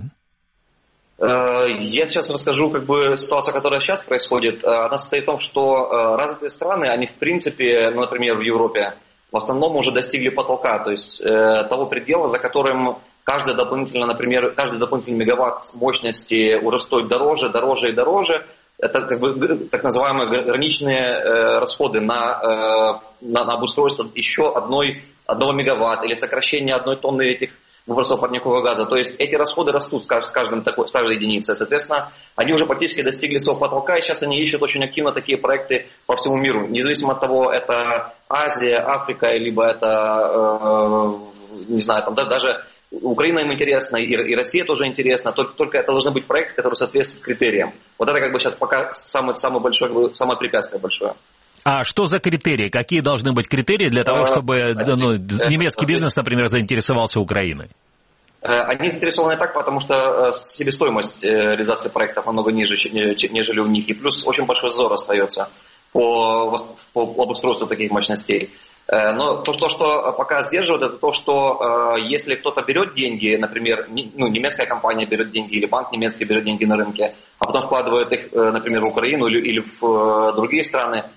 Я сейчас расскажу ситуацию, которая сейчас происходит. Она состоит в том, что развитые страны, они в принципе, например, в Европе, в основном уже достигли потолка, то есть того предела, за которым каждый дополнительный мегаватт мощности уже стоит дороже и дороже. Это так называемые граничные расходы на обустройство еще одного мегаватта или сокращение 1 тонны этих выбросов парникового газа. То есть эти расходы растут с каждой единицей. Соответственно, они уже практически достигли своего потолка, и сейчас они ищут очень активно такие проекты по всему миру. Независимо от того, это Азия, Африка, либо это, даже Украина им интересна, и Россия тоже интересна, только это должны быть проекты, которые соответствуют критериям. Вот это как бы сейчас пока самое большое, самое препятствие большое. А что за критерии? Какие должны быть критерии для того, чтобы немецкий бизнес, например, заинтересовался Украиной? Они заинтересованы так, потому что себестоимость реализации проектов намного ниже, нежели у них. И плюс очень большой зазор остается по обустройству таких мощностей. Но то, что пока сдерживает, это то, что если кто-то берет деньги, например, немецкая компания берет деньги или банк немецкий берет деньги на рынке, а потом вкладывает их, например, в Украину или в другие страны,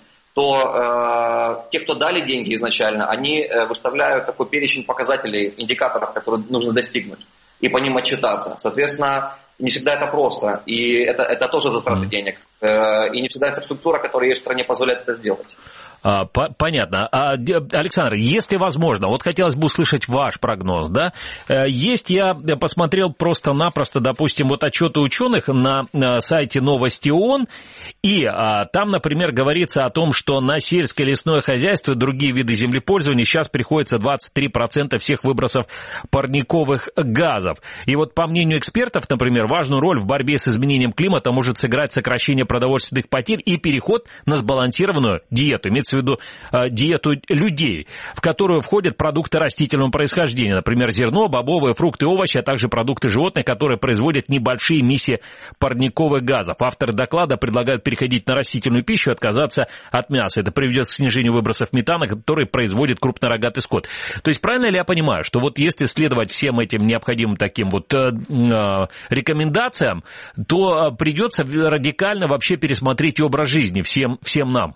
то те, кто дали деньги изначально, они выставляют такой перечень показателей, индикаторов, которые нужно достигнуть, и по ним отчитаться. Соответственно, не всегда это просто, и это тоже затраты денег. И не всегда инфраструктура, которая есть в стране, позволяет это сделать. Понятно. Александр, если возможно, вот хотелось бы услышать ваш прогноз, да? Я посмотрел просто-напросто, допустим, вот отчеты ученых на сайте Новости ООН, и там, например, говорится о том, что на сельское лесное хозяйство и другие виды землепользования сейчас приходится 23% всех выбросов парниковых газов. И вот по мнению экспертов, например, важную роль в борьбе с изменением климата может сыграть сокращение продовольственных потерь и переход на сбалансированную диету. Имеется в виду диету людей, в которую входят продукты растительного происхождения, например, зерно, бобовые, фрукты, овощи, а также продукты животных, которые производят небольшие эмиссии парниковых газов. Авторы доклада предлагают переходить на растительную пищу и отказаться от мяса. Это приведет к снижению выбросов метана, который производит крупнорогатый скот. То есть правильно ли я понимаю, что вот если следовать всем этим необходимым таким вот рекомендациям, то придется радикально вообще пересмотреть образ жизни всем нам?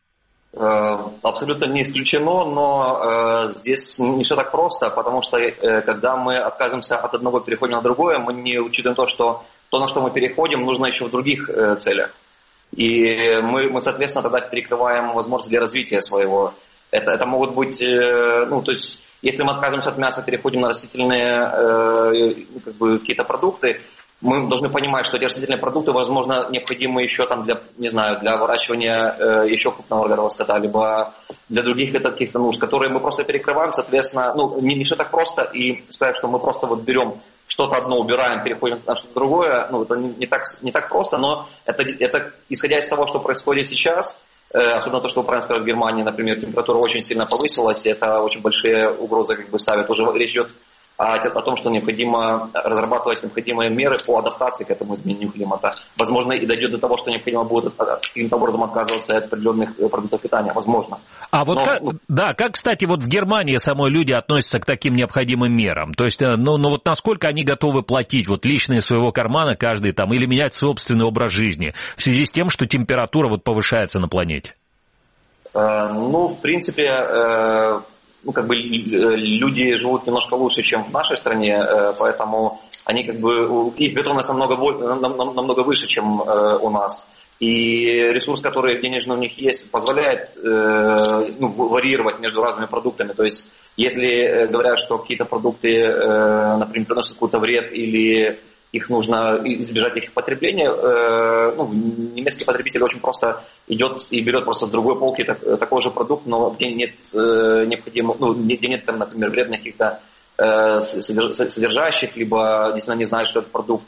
Абсолютно не исключено, но здесь не все так просто, потому что когда мы отказываемся от одного и переходим на другое, мы не учитываем то, на что мы переходим, нужно еще в других целях. И мы, соответственно, тогда перекрываем возможности для развития своего. Это могут быть, то есть, если мы отказываемся от мяса, переходим на растительные какие-то продукты, мы должны понимать, что эти растительные продукты, возможно, необходимы еще там для выращивания еще крупного рогатого скота, либо для других каких-то нужд, которые мы просто перекрываем, соответственно, не все так просто, и сказать, что мы просто вот берем что-то одно, убираем, переходим на что-то другое, это не так просто, но это исходя из того, что происходит сейчас, особенно то, что вы правильно сказали, в Германии, например, температура очень сильно повысилась, и это очень большие угрозы ставят. Уже речь идет о том, что необходимо разрабатывать необходимые меры по адаптации к этому изменению климата. Возможно, и дойдет до того, что необходимо будет каким-то образом отказываться от определенных продуктов питания. Возможно. Как, кстати, вот в Германии самой люди относятся к таким необходимым мерам? То есть, вот насколько они готовы платить вот лично из своего кармана каждый там или менять собственный образ жизни в связи с тем, что температура вот повышается на планете? В принципе... люди живут немножко лучше, чем в нашей стране, поэтому они их готовность намного выше, чем у нас. И ресурс, который денежный у них есть, позволяет варьировать между разными продуктами. То есть, если говорят, что какие-то продукты, например, приносят какой-то вред или их нужно избежать их потребления, немецкий потребитель очень просто идет и берет просто с другой полки такой же продукт, но где нет где нет там, например, вредных каких-то содержащих, либо действительно не знает, что этот продукт,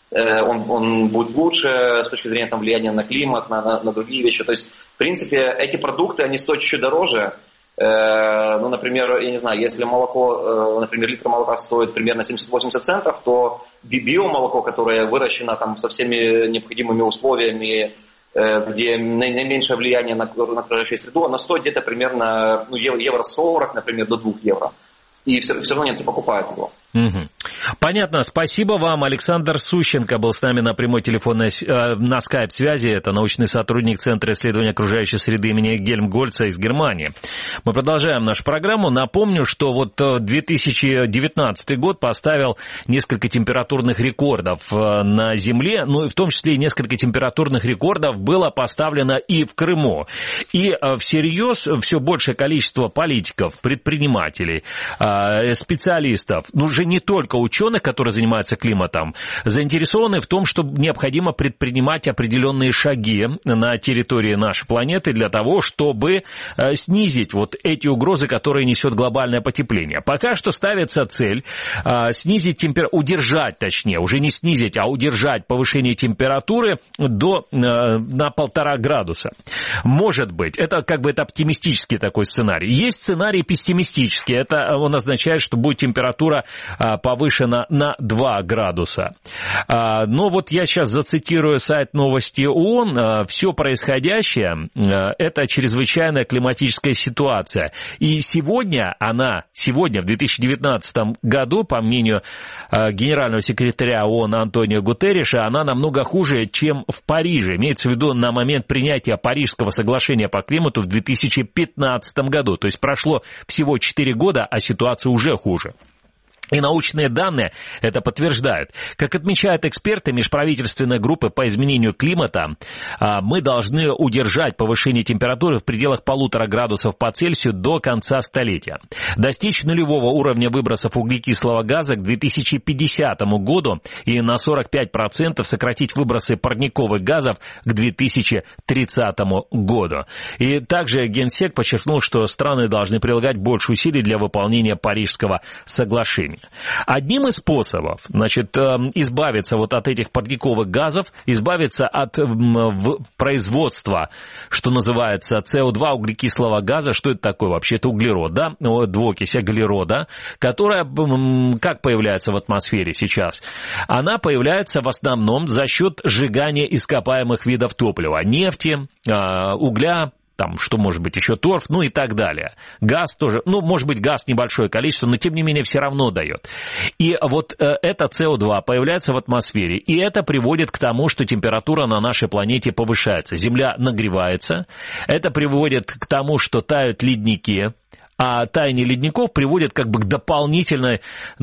он будет лучше с точки зрения влияния на климат, на другие вещи. То есть, в принципе, эти продукты, они стоят чуть-чуть дороже. Например, я не знаю, если молоко, например, литр молока стоит примерно 70-80 центов, то биомолоко, которое выращено там со всеми необходимыми условиями, где наименьшее влияние на окружающую среду, оно стоит где-то примерно евро 40, например, до 2 евро. И все равно немцы покупают его. Угу. Понятно. Спасибо вам. Александр Сущенко был с нами на прямой телефонной на скайп-связи. Это научный сотрудник Центра исследования окружающей среды имени Гельмгольца из Германии. Мы продолжаем нашу программу. Напомню, что 2019 год поставил несколько температурных рекордов на Земле, и в том числе и несколько температурных рекордов было поставлено и в Крыму. И всерьез все большее количество политиков, предпринимателей, специалистов, уже не только ученых, которые занимаются климатом, заинтересованы в том, что необходимо предпринимать определенные шаги на территории нашей планеты для того, чтобы снизить вот эти угрозы, которые несет глобальное потепление. Пока что ставится цель снизить удержать, точнее, уже не снизить, а удержать повышение температуры на 1,5 градуса. Может быть, это как бы это оптимистический такой сценарий. Есть сценарий пессимистический, это он означает, что будет температура повышена на 2 градуса. Но вот я сейчас зацитирую сайт новости ООН. Все происходящее – это чрезвычайная климатическая ситуация. И сегодня, в 2019 году, по мнению генерального секретаря ООН Антонио Гутерриша, она намного хуже, чем в Париже. Имеется в виду на момент принятия Парижского соглашения по климату в 2015 году. То есть прошло всего 4 года, а ситуация уже хуже. И научные данные это подтверждают. Как отмечают эксперты межправительственной группы по изменению климата, мы должны удержать повышение температуры в пределах 1,5 градусов по Цельсию до конца столетия. Достичь нулевого уровня выбросов углекислого газа к 2050 году и на 45% сократить выбросы парниковых газов к 2030 году. И также Генсек подчеркнул, что страны должны прилагать больше усилий для выполнения Парижского соглашения. Одним из способов, избавиться вот от этих парниковых газов, избавиться от производства, что называется, СО2, углекислого газа. Что это такое вообще? Это углерод, да? Двуокись углерода, которая как появляется в атмосфере сейчас? Она появляется в основном за счет сжигания ископаемых видов топлива, нефти, угля, там, что может быть еще, торф, ну и так далее. Газ тоже, может быть, газ небольшое количество, но тем не менее все равно дает. И вот это СО2 появляется в атмосфере, и это приводит к тому, что температура на нашей планете повышается. Земля нагревается, это приводит к тому, что тают ледники, а таяние ледников приводит как бы к дополнительному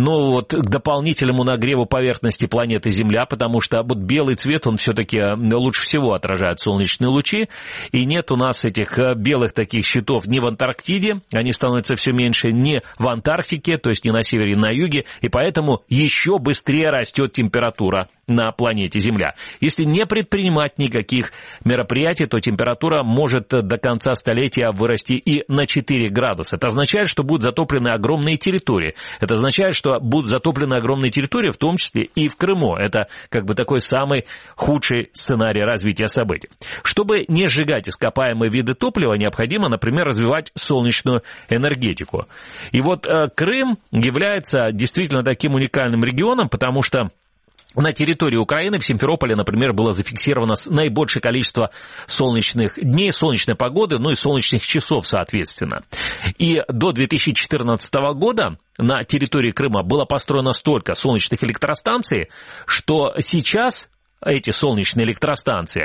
нагреву поверхности планеты Земля, потому что вот белый цвет, он все-таки лучше всего отражает солнечные лучи, и нет у нас этих белых таких щитов ни в Антарктиде, они становятся все меньше, ни в Антарктике, то есть ни на севере, ни на юге, и поэтому еще быстрее растет температура на планете Земля. Если не предпринимать никаких мероприятий, то температура может до конца столетия вырасти и на 4 градуса. Это означает, что будут затоплены огромные территории. Это означает, что будут затоплены огромные территории, в том числе и в Крыму. Это как бы такой самый худший сценарий развития событий. Чтобы не сжигать ископаемые виды топлива, необходимо, например, развивать солнечную энергетику. И вот Крым является действительно таким уникальным регионом, потому что на территории Украины, в Симферополе, например, было зафиксировано наибольшее количество солнечных дней, солнечной погоды, и солнечных часов, соответственно. И до 2014 года на территории Крыма было построено столько солнечных электростанций, что сейчас эти солнечные электростанции,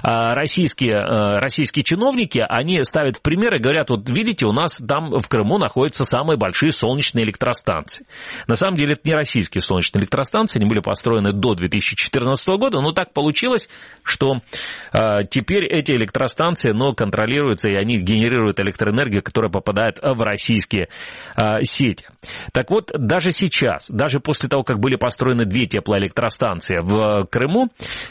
российские чиновники, они ставят в пример и говорят, вот видите, у нас там в Крыму находятся самые большие солнечные электростанции. На самом деле это не российские солнечные электростанции, они были построены до 2014 года, но так получилось, что теперь эти электростанции, контролируются, и они генерируют электроэнергию, которая попадает в российские сети. Так вот, даже сейчас, даже после того, как были построены 2 теплоэлектростанции в Крыму,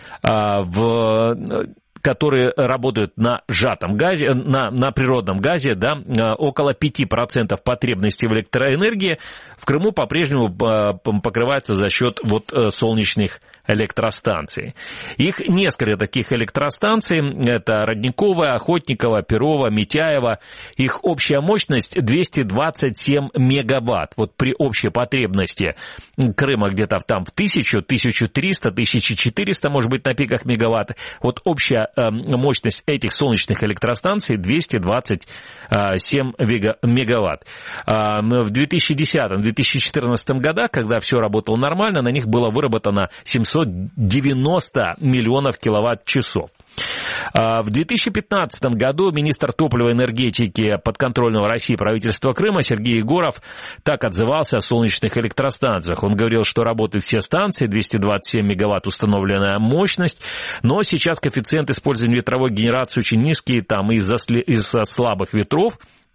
которые работают на сжатом газе, на природном газе, да, около 5% потребностей в электроэнергии в Крыму по-прежнему покрывается за счет солнечных электростанций. Их несколько таких электростанций, это Родниковая, Охотникова, Перова, Митяева. Их общая мощность 227 мегаватт. Вот при общей потребности Крыма где-то там в 1000, 1300, 1400, может быть, на пиках мегаватт. Вот общая мощность этих солнечных электростанций 227 мегаватт. В 2010-2014 годах, когда все работало нормально, на них было выработано 790 миллионов киловатт-часов. В 2015 году министр топлива и энергетики подконтрольного России правительства Крыма Сергей Егоров так отзывался о солнечных электростанциях. Он говорил, что работают все станции, 227 мегаватт установленная мощность, но сейчас коэффициент использования ветровой генерации очень низкий, там из-за слабых ветров.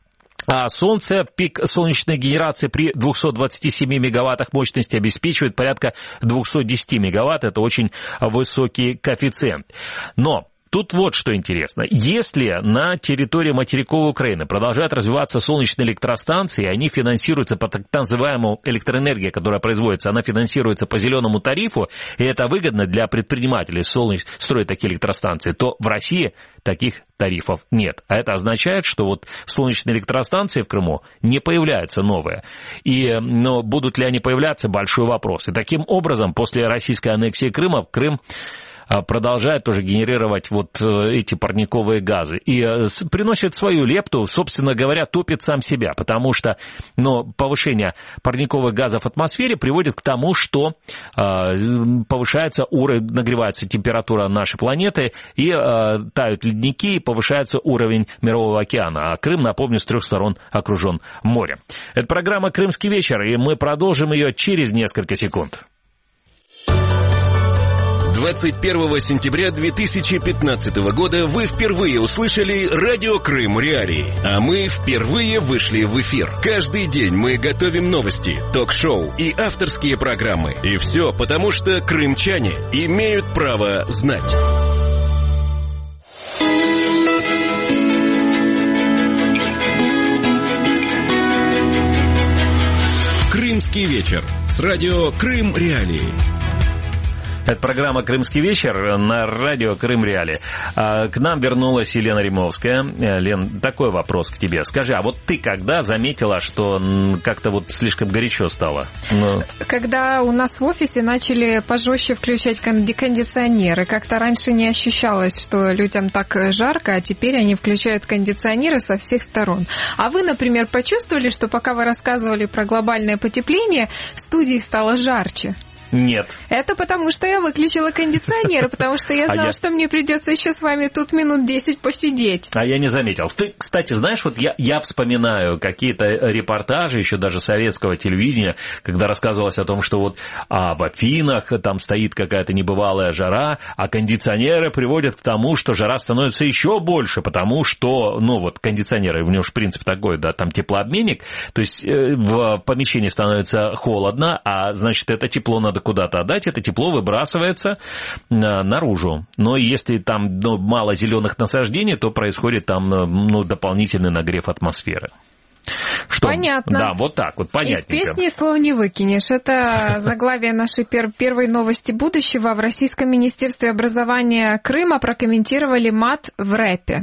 А солнце, пик солнечной генерации при 227 мегаваттах мощности обеспечивает порядка 210 мегаватт. Это очень высокий коэффициент. Но тут вот что интересно. Если на территории материковой Украины продолжают развиваться солнечные электростанции, они финансируются по так называемому электроэнергии, которая производится, она финансируется по зеленому тарифу, и это выгодно для предпринимателей строить такие электростанции, то в России таких тарифов нет. А это означает, что вот солнечные электростанции в Крыму не появляются новые. Но будут ли они появляться, большой вопрос. И таким образом, после российской аннексии Крыма, Крым продолжает тоже генерировать вот эти парниковые газы. И приносит свою лепту, собственно говоря, топит сам себя, потому что повышение парниковых газов в атмосфере приводит к тому, что повышается уровень, нагревается температура нашей планеты, и тают ледники, и повышается уровень Мирового океана. А Крым, напомню, с 3 сторон окружен морем. Это программа «Крымский вечер», и мы продолжим ее через несколько секунд. 21 сентября 2015 года вы впервые услышали радио Крым Реалии, а мы впервые вышли в эфир. Каждый день мы готовим новости, ток-шоу и авторские программы. И все потому, что крымчане имеют право знать. Крымский вечер с радио Крым Реалии. Это программа «Крымский вечер» на радио Крым Реалии. К нам вернулась Елена Римовская. Лен, такой вопрос к тебе. Скажи, а вот ты когда заметила, что как-то вот слишком горячо стало? Когда у нас в офисе начали пожестче включать кондиционеры. Как-то раньше не ощущалось, что людям так жарко, а теперь они включают кондиционеры со всех сторон. А вы, например, почувствовали, что пока вы рассказывали про глобальное потепление, в студии стало жарче? Нет. Это потому, что я выключила кондиционер, потому что я знала, что мне придется еще с вами тут минут 10 посидеть. А я не заметил. Ты, кстати, знаешь, вот я вспоминаю какие-то репортажи еще даже советского телевидения, когда рассказывалось о том, что вот в Афинах там стоит какая-то небывалая жара, а кондиционеры приводят к тому, что жара становится еще больше, потому что, кондиционеры, у него же принцип такой, да, там теплообменник, то есть в помещении становится холодно, а значит, это тепло надо куда-то отдать, это тепло выбрасывается наружу. Но если там мало зеленых насаждений, то происходит там дополнительный нагрев атмосферы. Что? Понятно. Да, вот так вот, понятненько. Из песни слов не выкинешь. Это заглавие нашей первой новости будущего. В Российском министерстве образования Крыма прокомментировали мат в рэпе.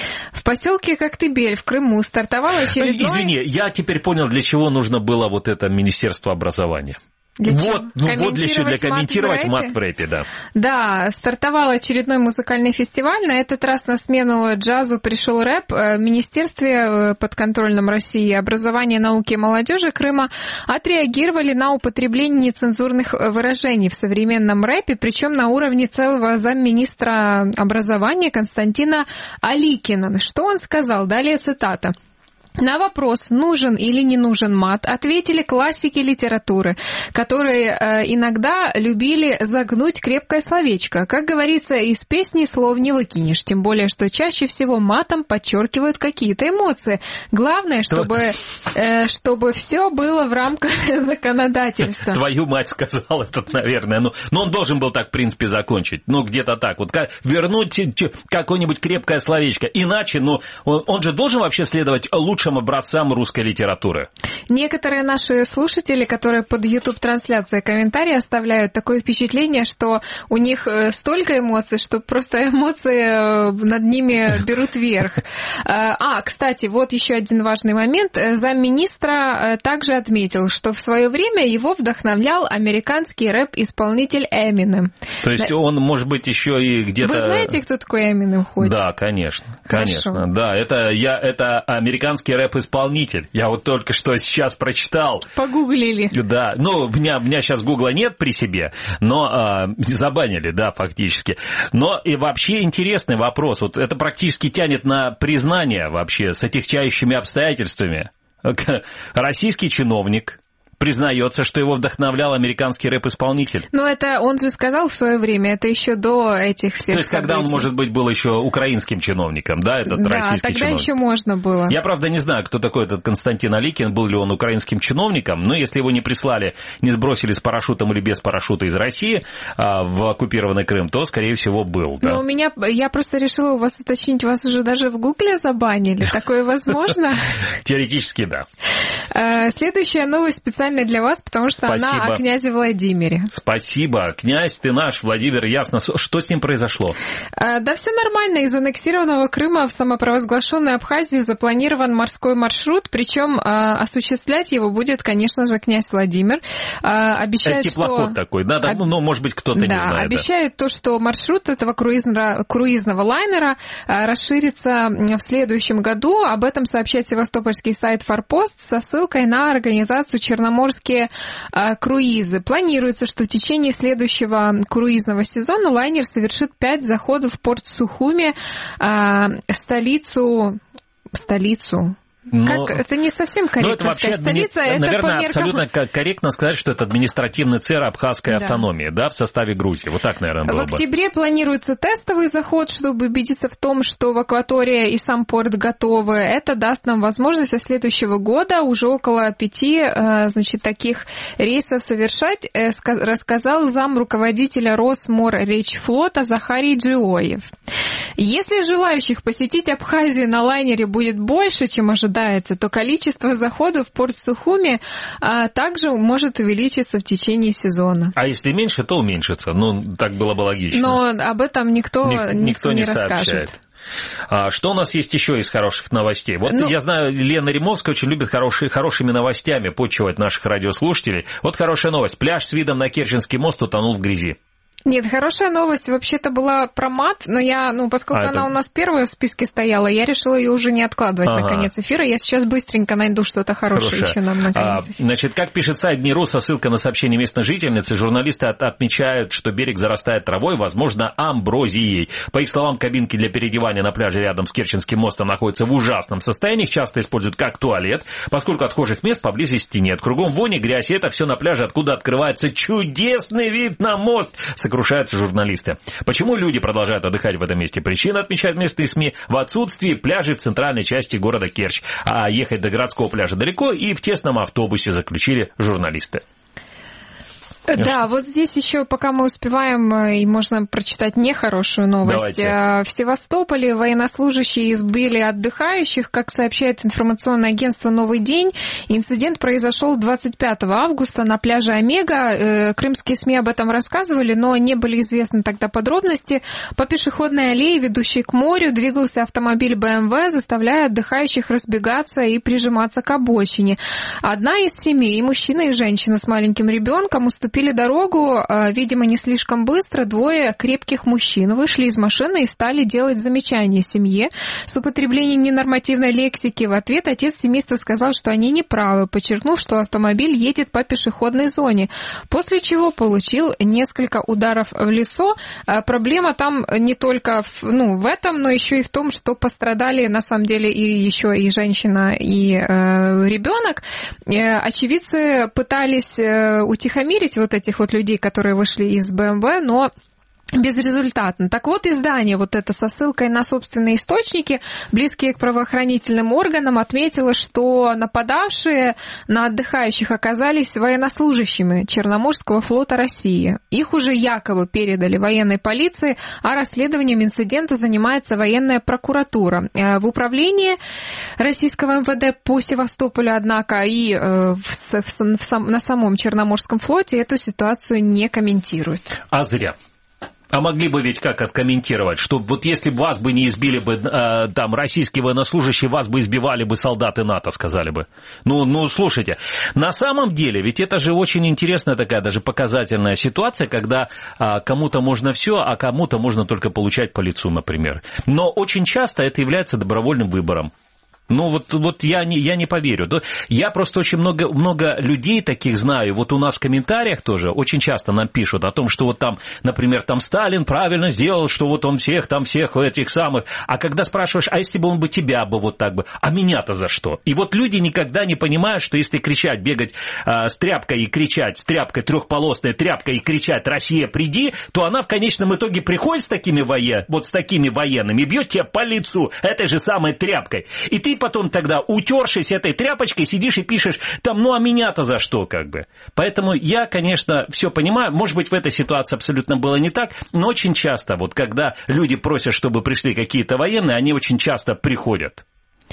В поселке Коктебель в Крыму стартовало очередное... Извини, я теперь понял, для чего нужно было вот это Министерство образования. Для комментировать мат в рэпе, да. Да, стартовал очередной музыкальный фестиваль. На этот раз на смену джазу пришел рэп. В Министерстве подконтрольном России образования, науки и молодежи Крыма отреагировали на употребление нецензурных выражений в современном рэпе, причем на уровне целого замминистра образования Константина Аликина. Что он сказал? Далее цитата. На вопрос, нужен или не нужен мат, ответили классики литературы, которые иногда любили загнуть крепкое словечко. Как говорится, из песни слов не выкинешь, тем более, что чаще всего матом подчеркивают какие-то эмоции. Главное, чтобы все было в рамках законодательства. Твою мать сказал этот, наверное. Но он должен был так, в принципе, закончить. Где-то так. Вот вернуть какое-нибудь крепкое словечко. Иначе, он же должен вообще следовать лучшим образцам русской литературы. Некоторые наши слушатели, которые под YouTube-трансляцией комментарии оставляют, такое впечатление, что у них столько эмоций, что просто эмоции над ними берут верх. Кстати, вот еще один важный момент. Замминистра также отметил, что в свое время его вдохновлял американский рэп-исполнитель Эминем. То есть он, может быть, еще и где-то... Вы знаете, кто такой Эминем хоть? Да, конечно. Конечно. Да, это американский рэп-исполнитель. Я вот только что сейчас прочитал. Погуглили. Да, у меня сейчас гугла нет при себе, но забанили, да, фактически. Но и вообще интересный вопрос. Вот это практически тянет на признание вообще с отягчающими обстоятельствами. Российский чиновник признается, что его вдохновлял американский рэп-исполнитель. Но это он же сказал в свое время, это еще до этих всех То есть, событий. когда он, может быть, был еще украинским чиновником, да, этот российский тогда чиновник? еще можно было. Я, правда, не знаю, кто такой этот Константин Аликин, был ли он украинским чиновником, но если его не прислали, не сбросили с парашютом или без парашюта из России в оккупированный Крым, то, скорее всего, был. Да? Но я просто решила у вас уточнить, вас уже даже в Гугле забанили. Такое возможно? Теоретически, да. Следующая новость специально для вас, потому что она о князе Владимире. Спасибо. Князь, ты наш, Владимир, ясно. Что с ним произошло? Да все нормально. Из аннексированного Крыма в самопровозглашенную Абхазию запланирован морской маршрут, причем осуществлять его будет, конечно же, князь Владимир. Обещает, теплоход такой, да, ну, может быть, кто-то не знает. Обещает то, что маршрут этого круизного лайнера расширится в следующем году. Об этом сообщает севастопольский сайт «Форпост» со ссылкой на организацию «Черноморские круизы». Планируется, что в течение следующего круизного сезона лайнер совершит 5 заходов в порт Сухуми, столицу. Но, это не совсем корректно сказать. Столица, это наверное, абсолютно корректно сказать, что это административный центр абхазской автономии, да, в составе Грузии. Вот так, наверное, было бы. В октябре планируется тестовый заход, чтобы убедиться в том, что в акватория и сам порт готовы. Это даст нам возможность со следующего года уже около 5, таких рейсов совершать, рассказал зам руководителя Росморречфлота Захарий Джиоев. Если желающих посетить Абхазию на лайнере будет больше, чем ожидается, то количество заходов в порт Сухуми также может увеличиться в течение сезона. А если меньше, то уменьшится. Ну, так было бы логично. Но об этом никто не расскажет. Что у нас есть еще из хороших новостей? Вот я знаю, Лена Римовская очень любит хорошими новостями почивать наших радиослушателей. Вот хорошая новость. Пляж с видом на Керченский мост утонул в грязи. Нет, хорошая новость вообще-то была про МАТ, но поскольку она у нас первая в списке стояла, я решила ее уже не откладывать на конец эфира. Я сейчас быстренько найду что-то хорошее еще нам на конец эфира. Значит, как пишет сайт ДНИ.ру со ссылкой на сообщение местной жительницы, журналисты отмечают, что берег зарастает травой, возможно, амброзией. По их словам, кабинки для переодевания на пляже рядом с Керченским мостом находятся в ужасном состоянии, их часто используют как туалет, поскольку отхожих мест поблизости нет. Кругом вони, грязь, и это все на пляже, откуда открывается чудесный вид на мост, сокрушаются журналисты. Почему люди продолжают отдыхать в этом месте? Причина, отмечают местные СМИ, в отсутствии пляжей в центральной части города Керчь. А ехать до городского пляжа далеко, и в тесном автобусе, заключили журналисты. Да, вот здесь еще, пока мы успеваем, и можно прочитать нехорошую новость. Давайте. В Севастополе военнослужащие избили отдыхающих, как сообщает информационное агентство «Новый день». Инцидент произошел 25 августа на пляже Омега. Крымские СМИ об этом рассказывали, но не были известны тогда подробности. По пешеходной аллее, ведущей к морю, двигался автомобиль BMW, заставляя отдыхающих разбегаться и прижиматься к обочине. Одна из семей, мужчина и женщина с маленьким ребенком, уступили дорогу, видимо, не слишком быстро. 2 крепких мужчин вышли из машины и стали делать замечания семье с употреблением ненормативной лексики. В ответ отец семейства сказал, что они не правы, подчеркнув, что автомобиль едет по пешеходной зоне, после чего получил несколько ударов в лицо. Проблема там не только в этом, но еще и в том, что пострадали на самом деле и еще и женщина, и ребенок. Очевидцы пытались утихомирить вот этих вот людей, которые вышли из БМВ, но безрезультатно. Так вот, издание вот это со ссылкой на собственные источники, близкие к правоохранительным органам, отметило, что нападавшие на отдыхающих оказались военнослужащими Черноморского флота России. Их уже якобы передали военной полиции, а расследованием инцидента занимается военная прокуратура. В управлении российского МВД по Севастополю, однако, и на самом Черноморском флоте эту ситуацию не комментируют. А зря. А могли бы ведь как откомментировать, что вот если бы вас бы не избили бы там российские военнослужащие, вас бы избивали бы солдаты НАТО, сказали бы. Ну, слушайте, на самом деле, ведь это же очень интересная такая даже показательная ситуация, когда кому-то можно все, а кому-то можно только получать по лицу, например. Но очень часто это является добровольным выбором. Ну, вот я не поверю. Я просто очень много людей таких знаю. Вот у нас в комментариях тоже очень часто нам пишут о том, что вот там, например, там Сталин правильно сделал, что вот он всех этих самых. А когда спрашиваешь, а если бы он бы тебя бы вот так бы, а меня-то за что? И вот люди никогда не понимают, что если кричать, бегать с тряпкой и кричать, с тряпкой, трехполосной тряпкой и кричать «Россия, приди», то она в конечном итоге приходит с такими военными, бьет тебя по лицу этой же самой тряпкой. И ты потом тогда, утершись этой тряпочкой, сидишь и пишешь там, ну а меня-то за что, как бы. Поэтому я, конечно, все понимаю, может быть, в этой ситуации абсолютно было не так, но очень часто, вот когда люди просят, чтобы пришли какие-то военные, они очень часто приходят.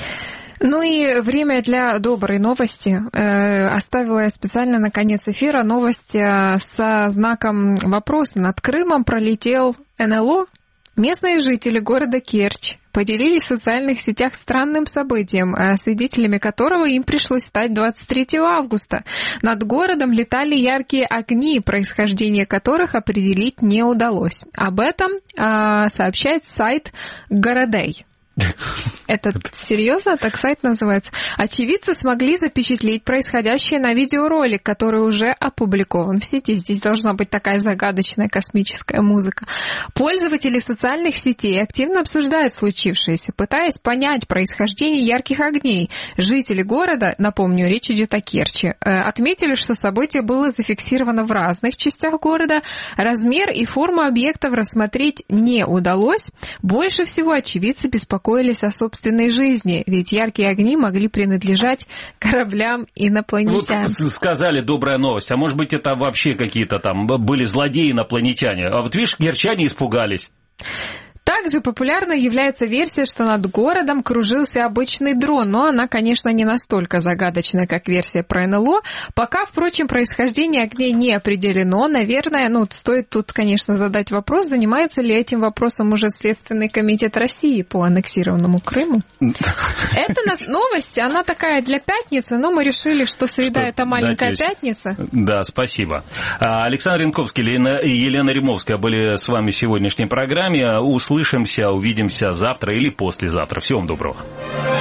Ну и время для доброй новости. Оставила я специально на конец эфира новость со знаком вопроса. Над Крымом пролетел НЛО. Местные жители города Керчь поделились в социальных сетях странным событием, свидетелями которого им пришлось стать 23 августа. Над городом летали яркие огни, происхождение которых определить не удалось. Об этом сообщает сайт Городей. Это серьезно? Так сайт называется. Очевидцы смогли запечатлеть происходящее на видеоролик, который уже опубликован в сети. Здесь должна быть такая загадочная космическая музыка. Пользователи социальных сетей активно обсуждают случившееся, пытаясь понять происхождение ярких огней. Жители города, напомню, речь идет о Керчи, отметили, что событие было зафиксировано в разных частях города. Размер и форму объектов рассмотреть не удалось. Больше всего очевидцы беспокоились о собственной жизни, ведь яркие огни могли принадлежать кораблям инопланетян. Вот сказали, добрая новость, а может быть это вообще какие-то там были злодеи-инопланетяне, а вот видишь, керчане испугались. Также популярной является версия, что над городом кружился обычный дрон, но она, конечно, не настолько загадочна, как версия про НЛО. Пока, впрочем, происхождение огней не определено. Наверное, стоит тут, конечно, задать вопрос, занимается ли этим вопросом уже Следственный комитет России по аннексированному Крыму. Это новость, она такая для пятницы, но мы решили, что среда это маленькая пятница. Да, спасибо. Александр Янковский и Елена Римовская были с вами в сегодняшней программе. Услышимся, увидимся завтра или послезавтра. Всего вам доброго.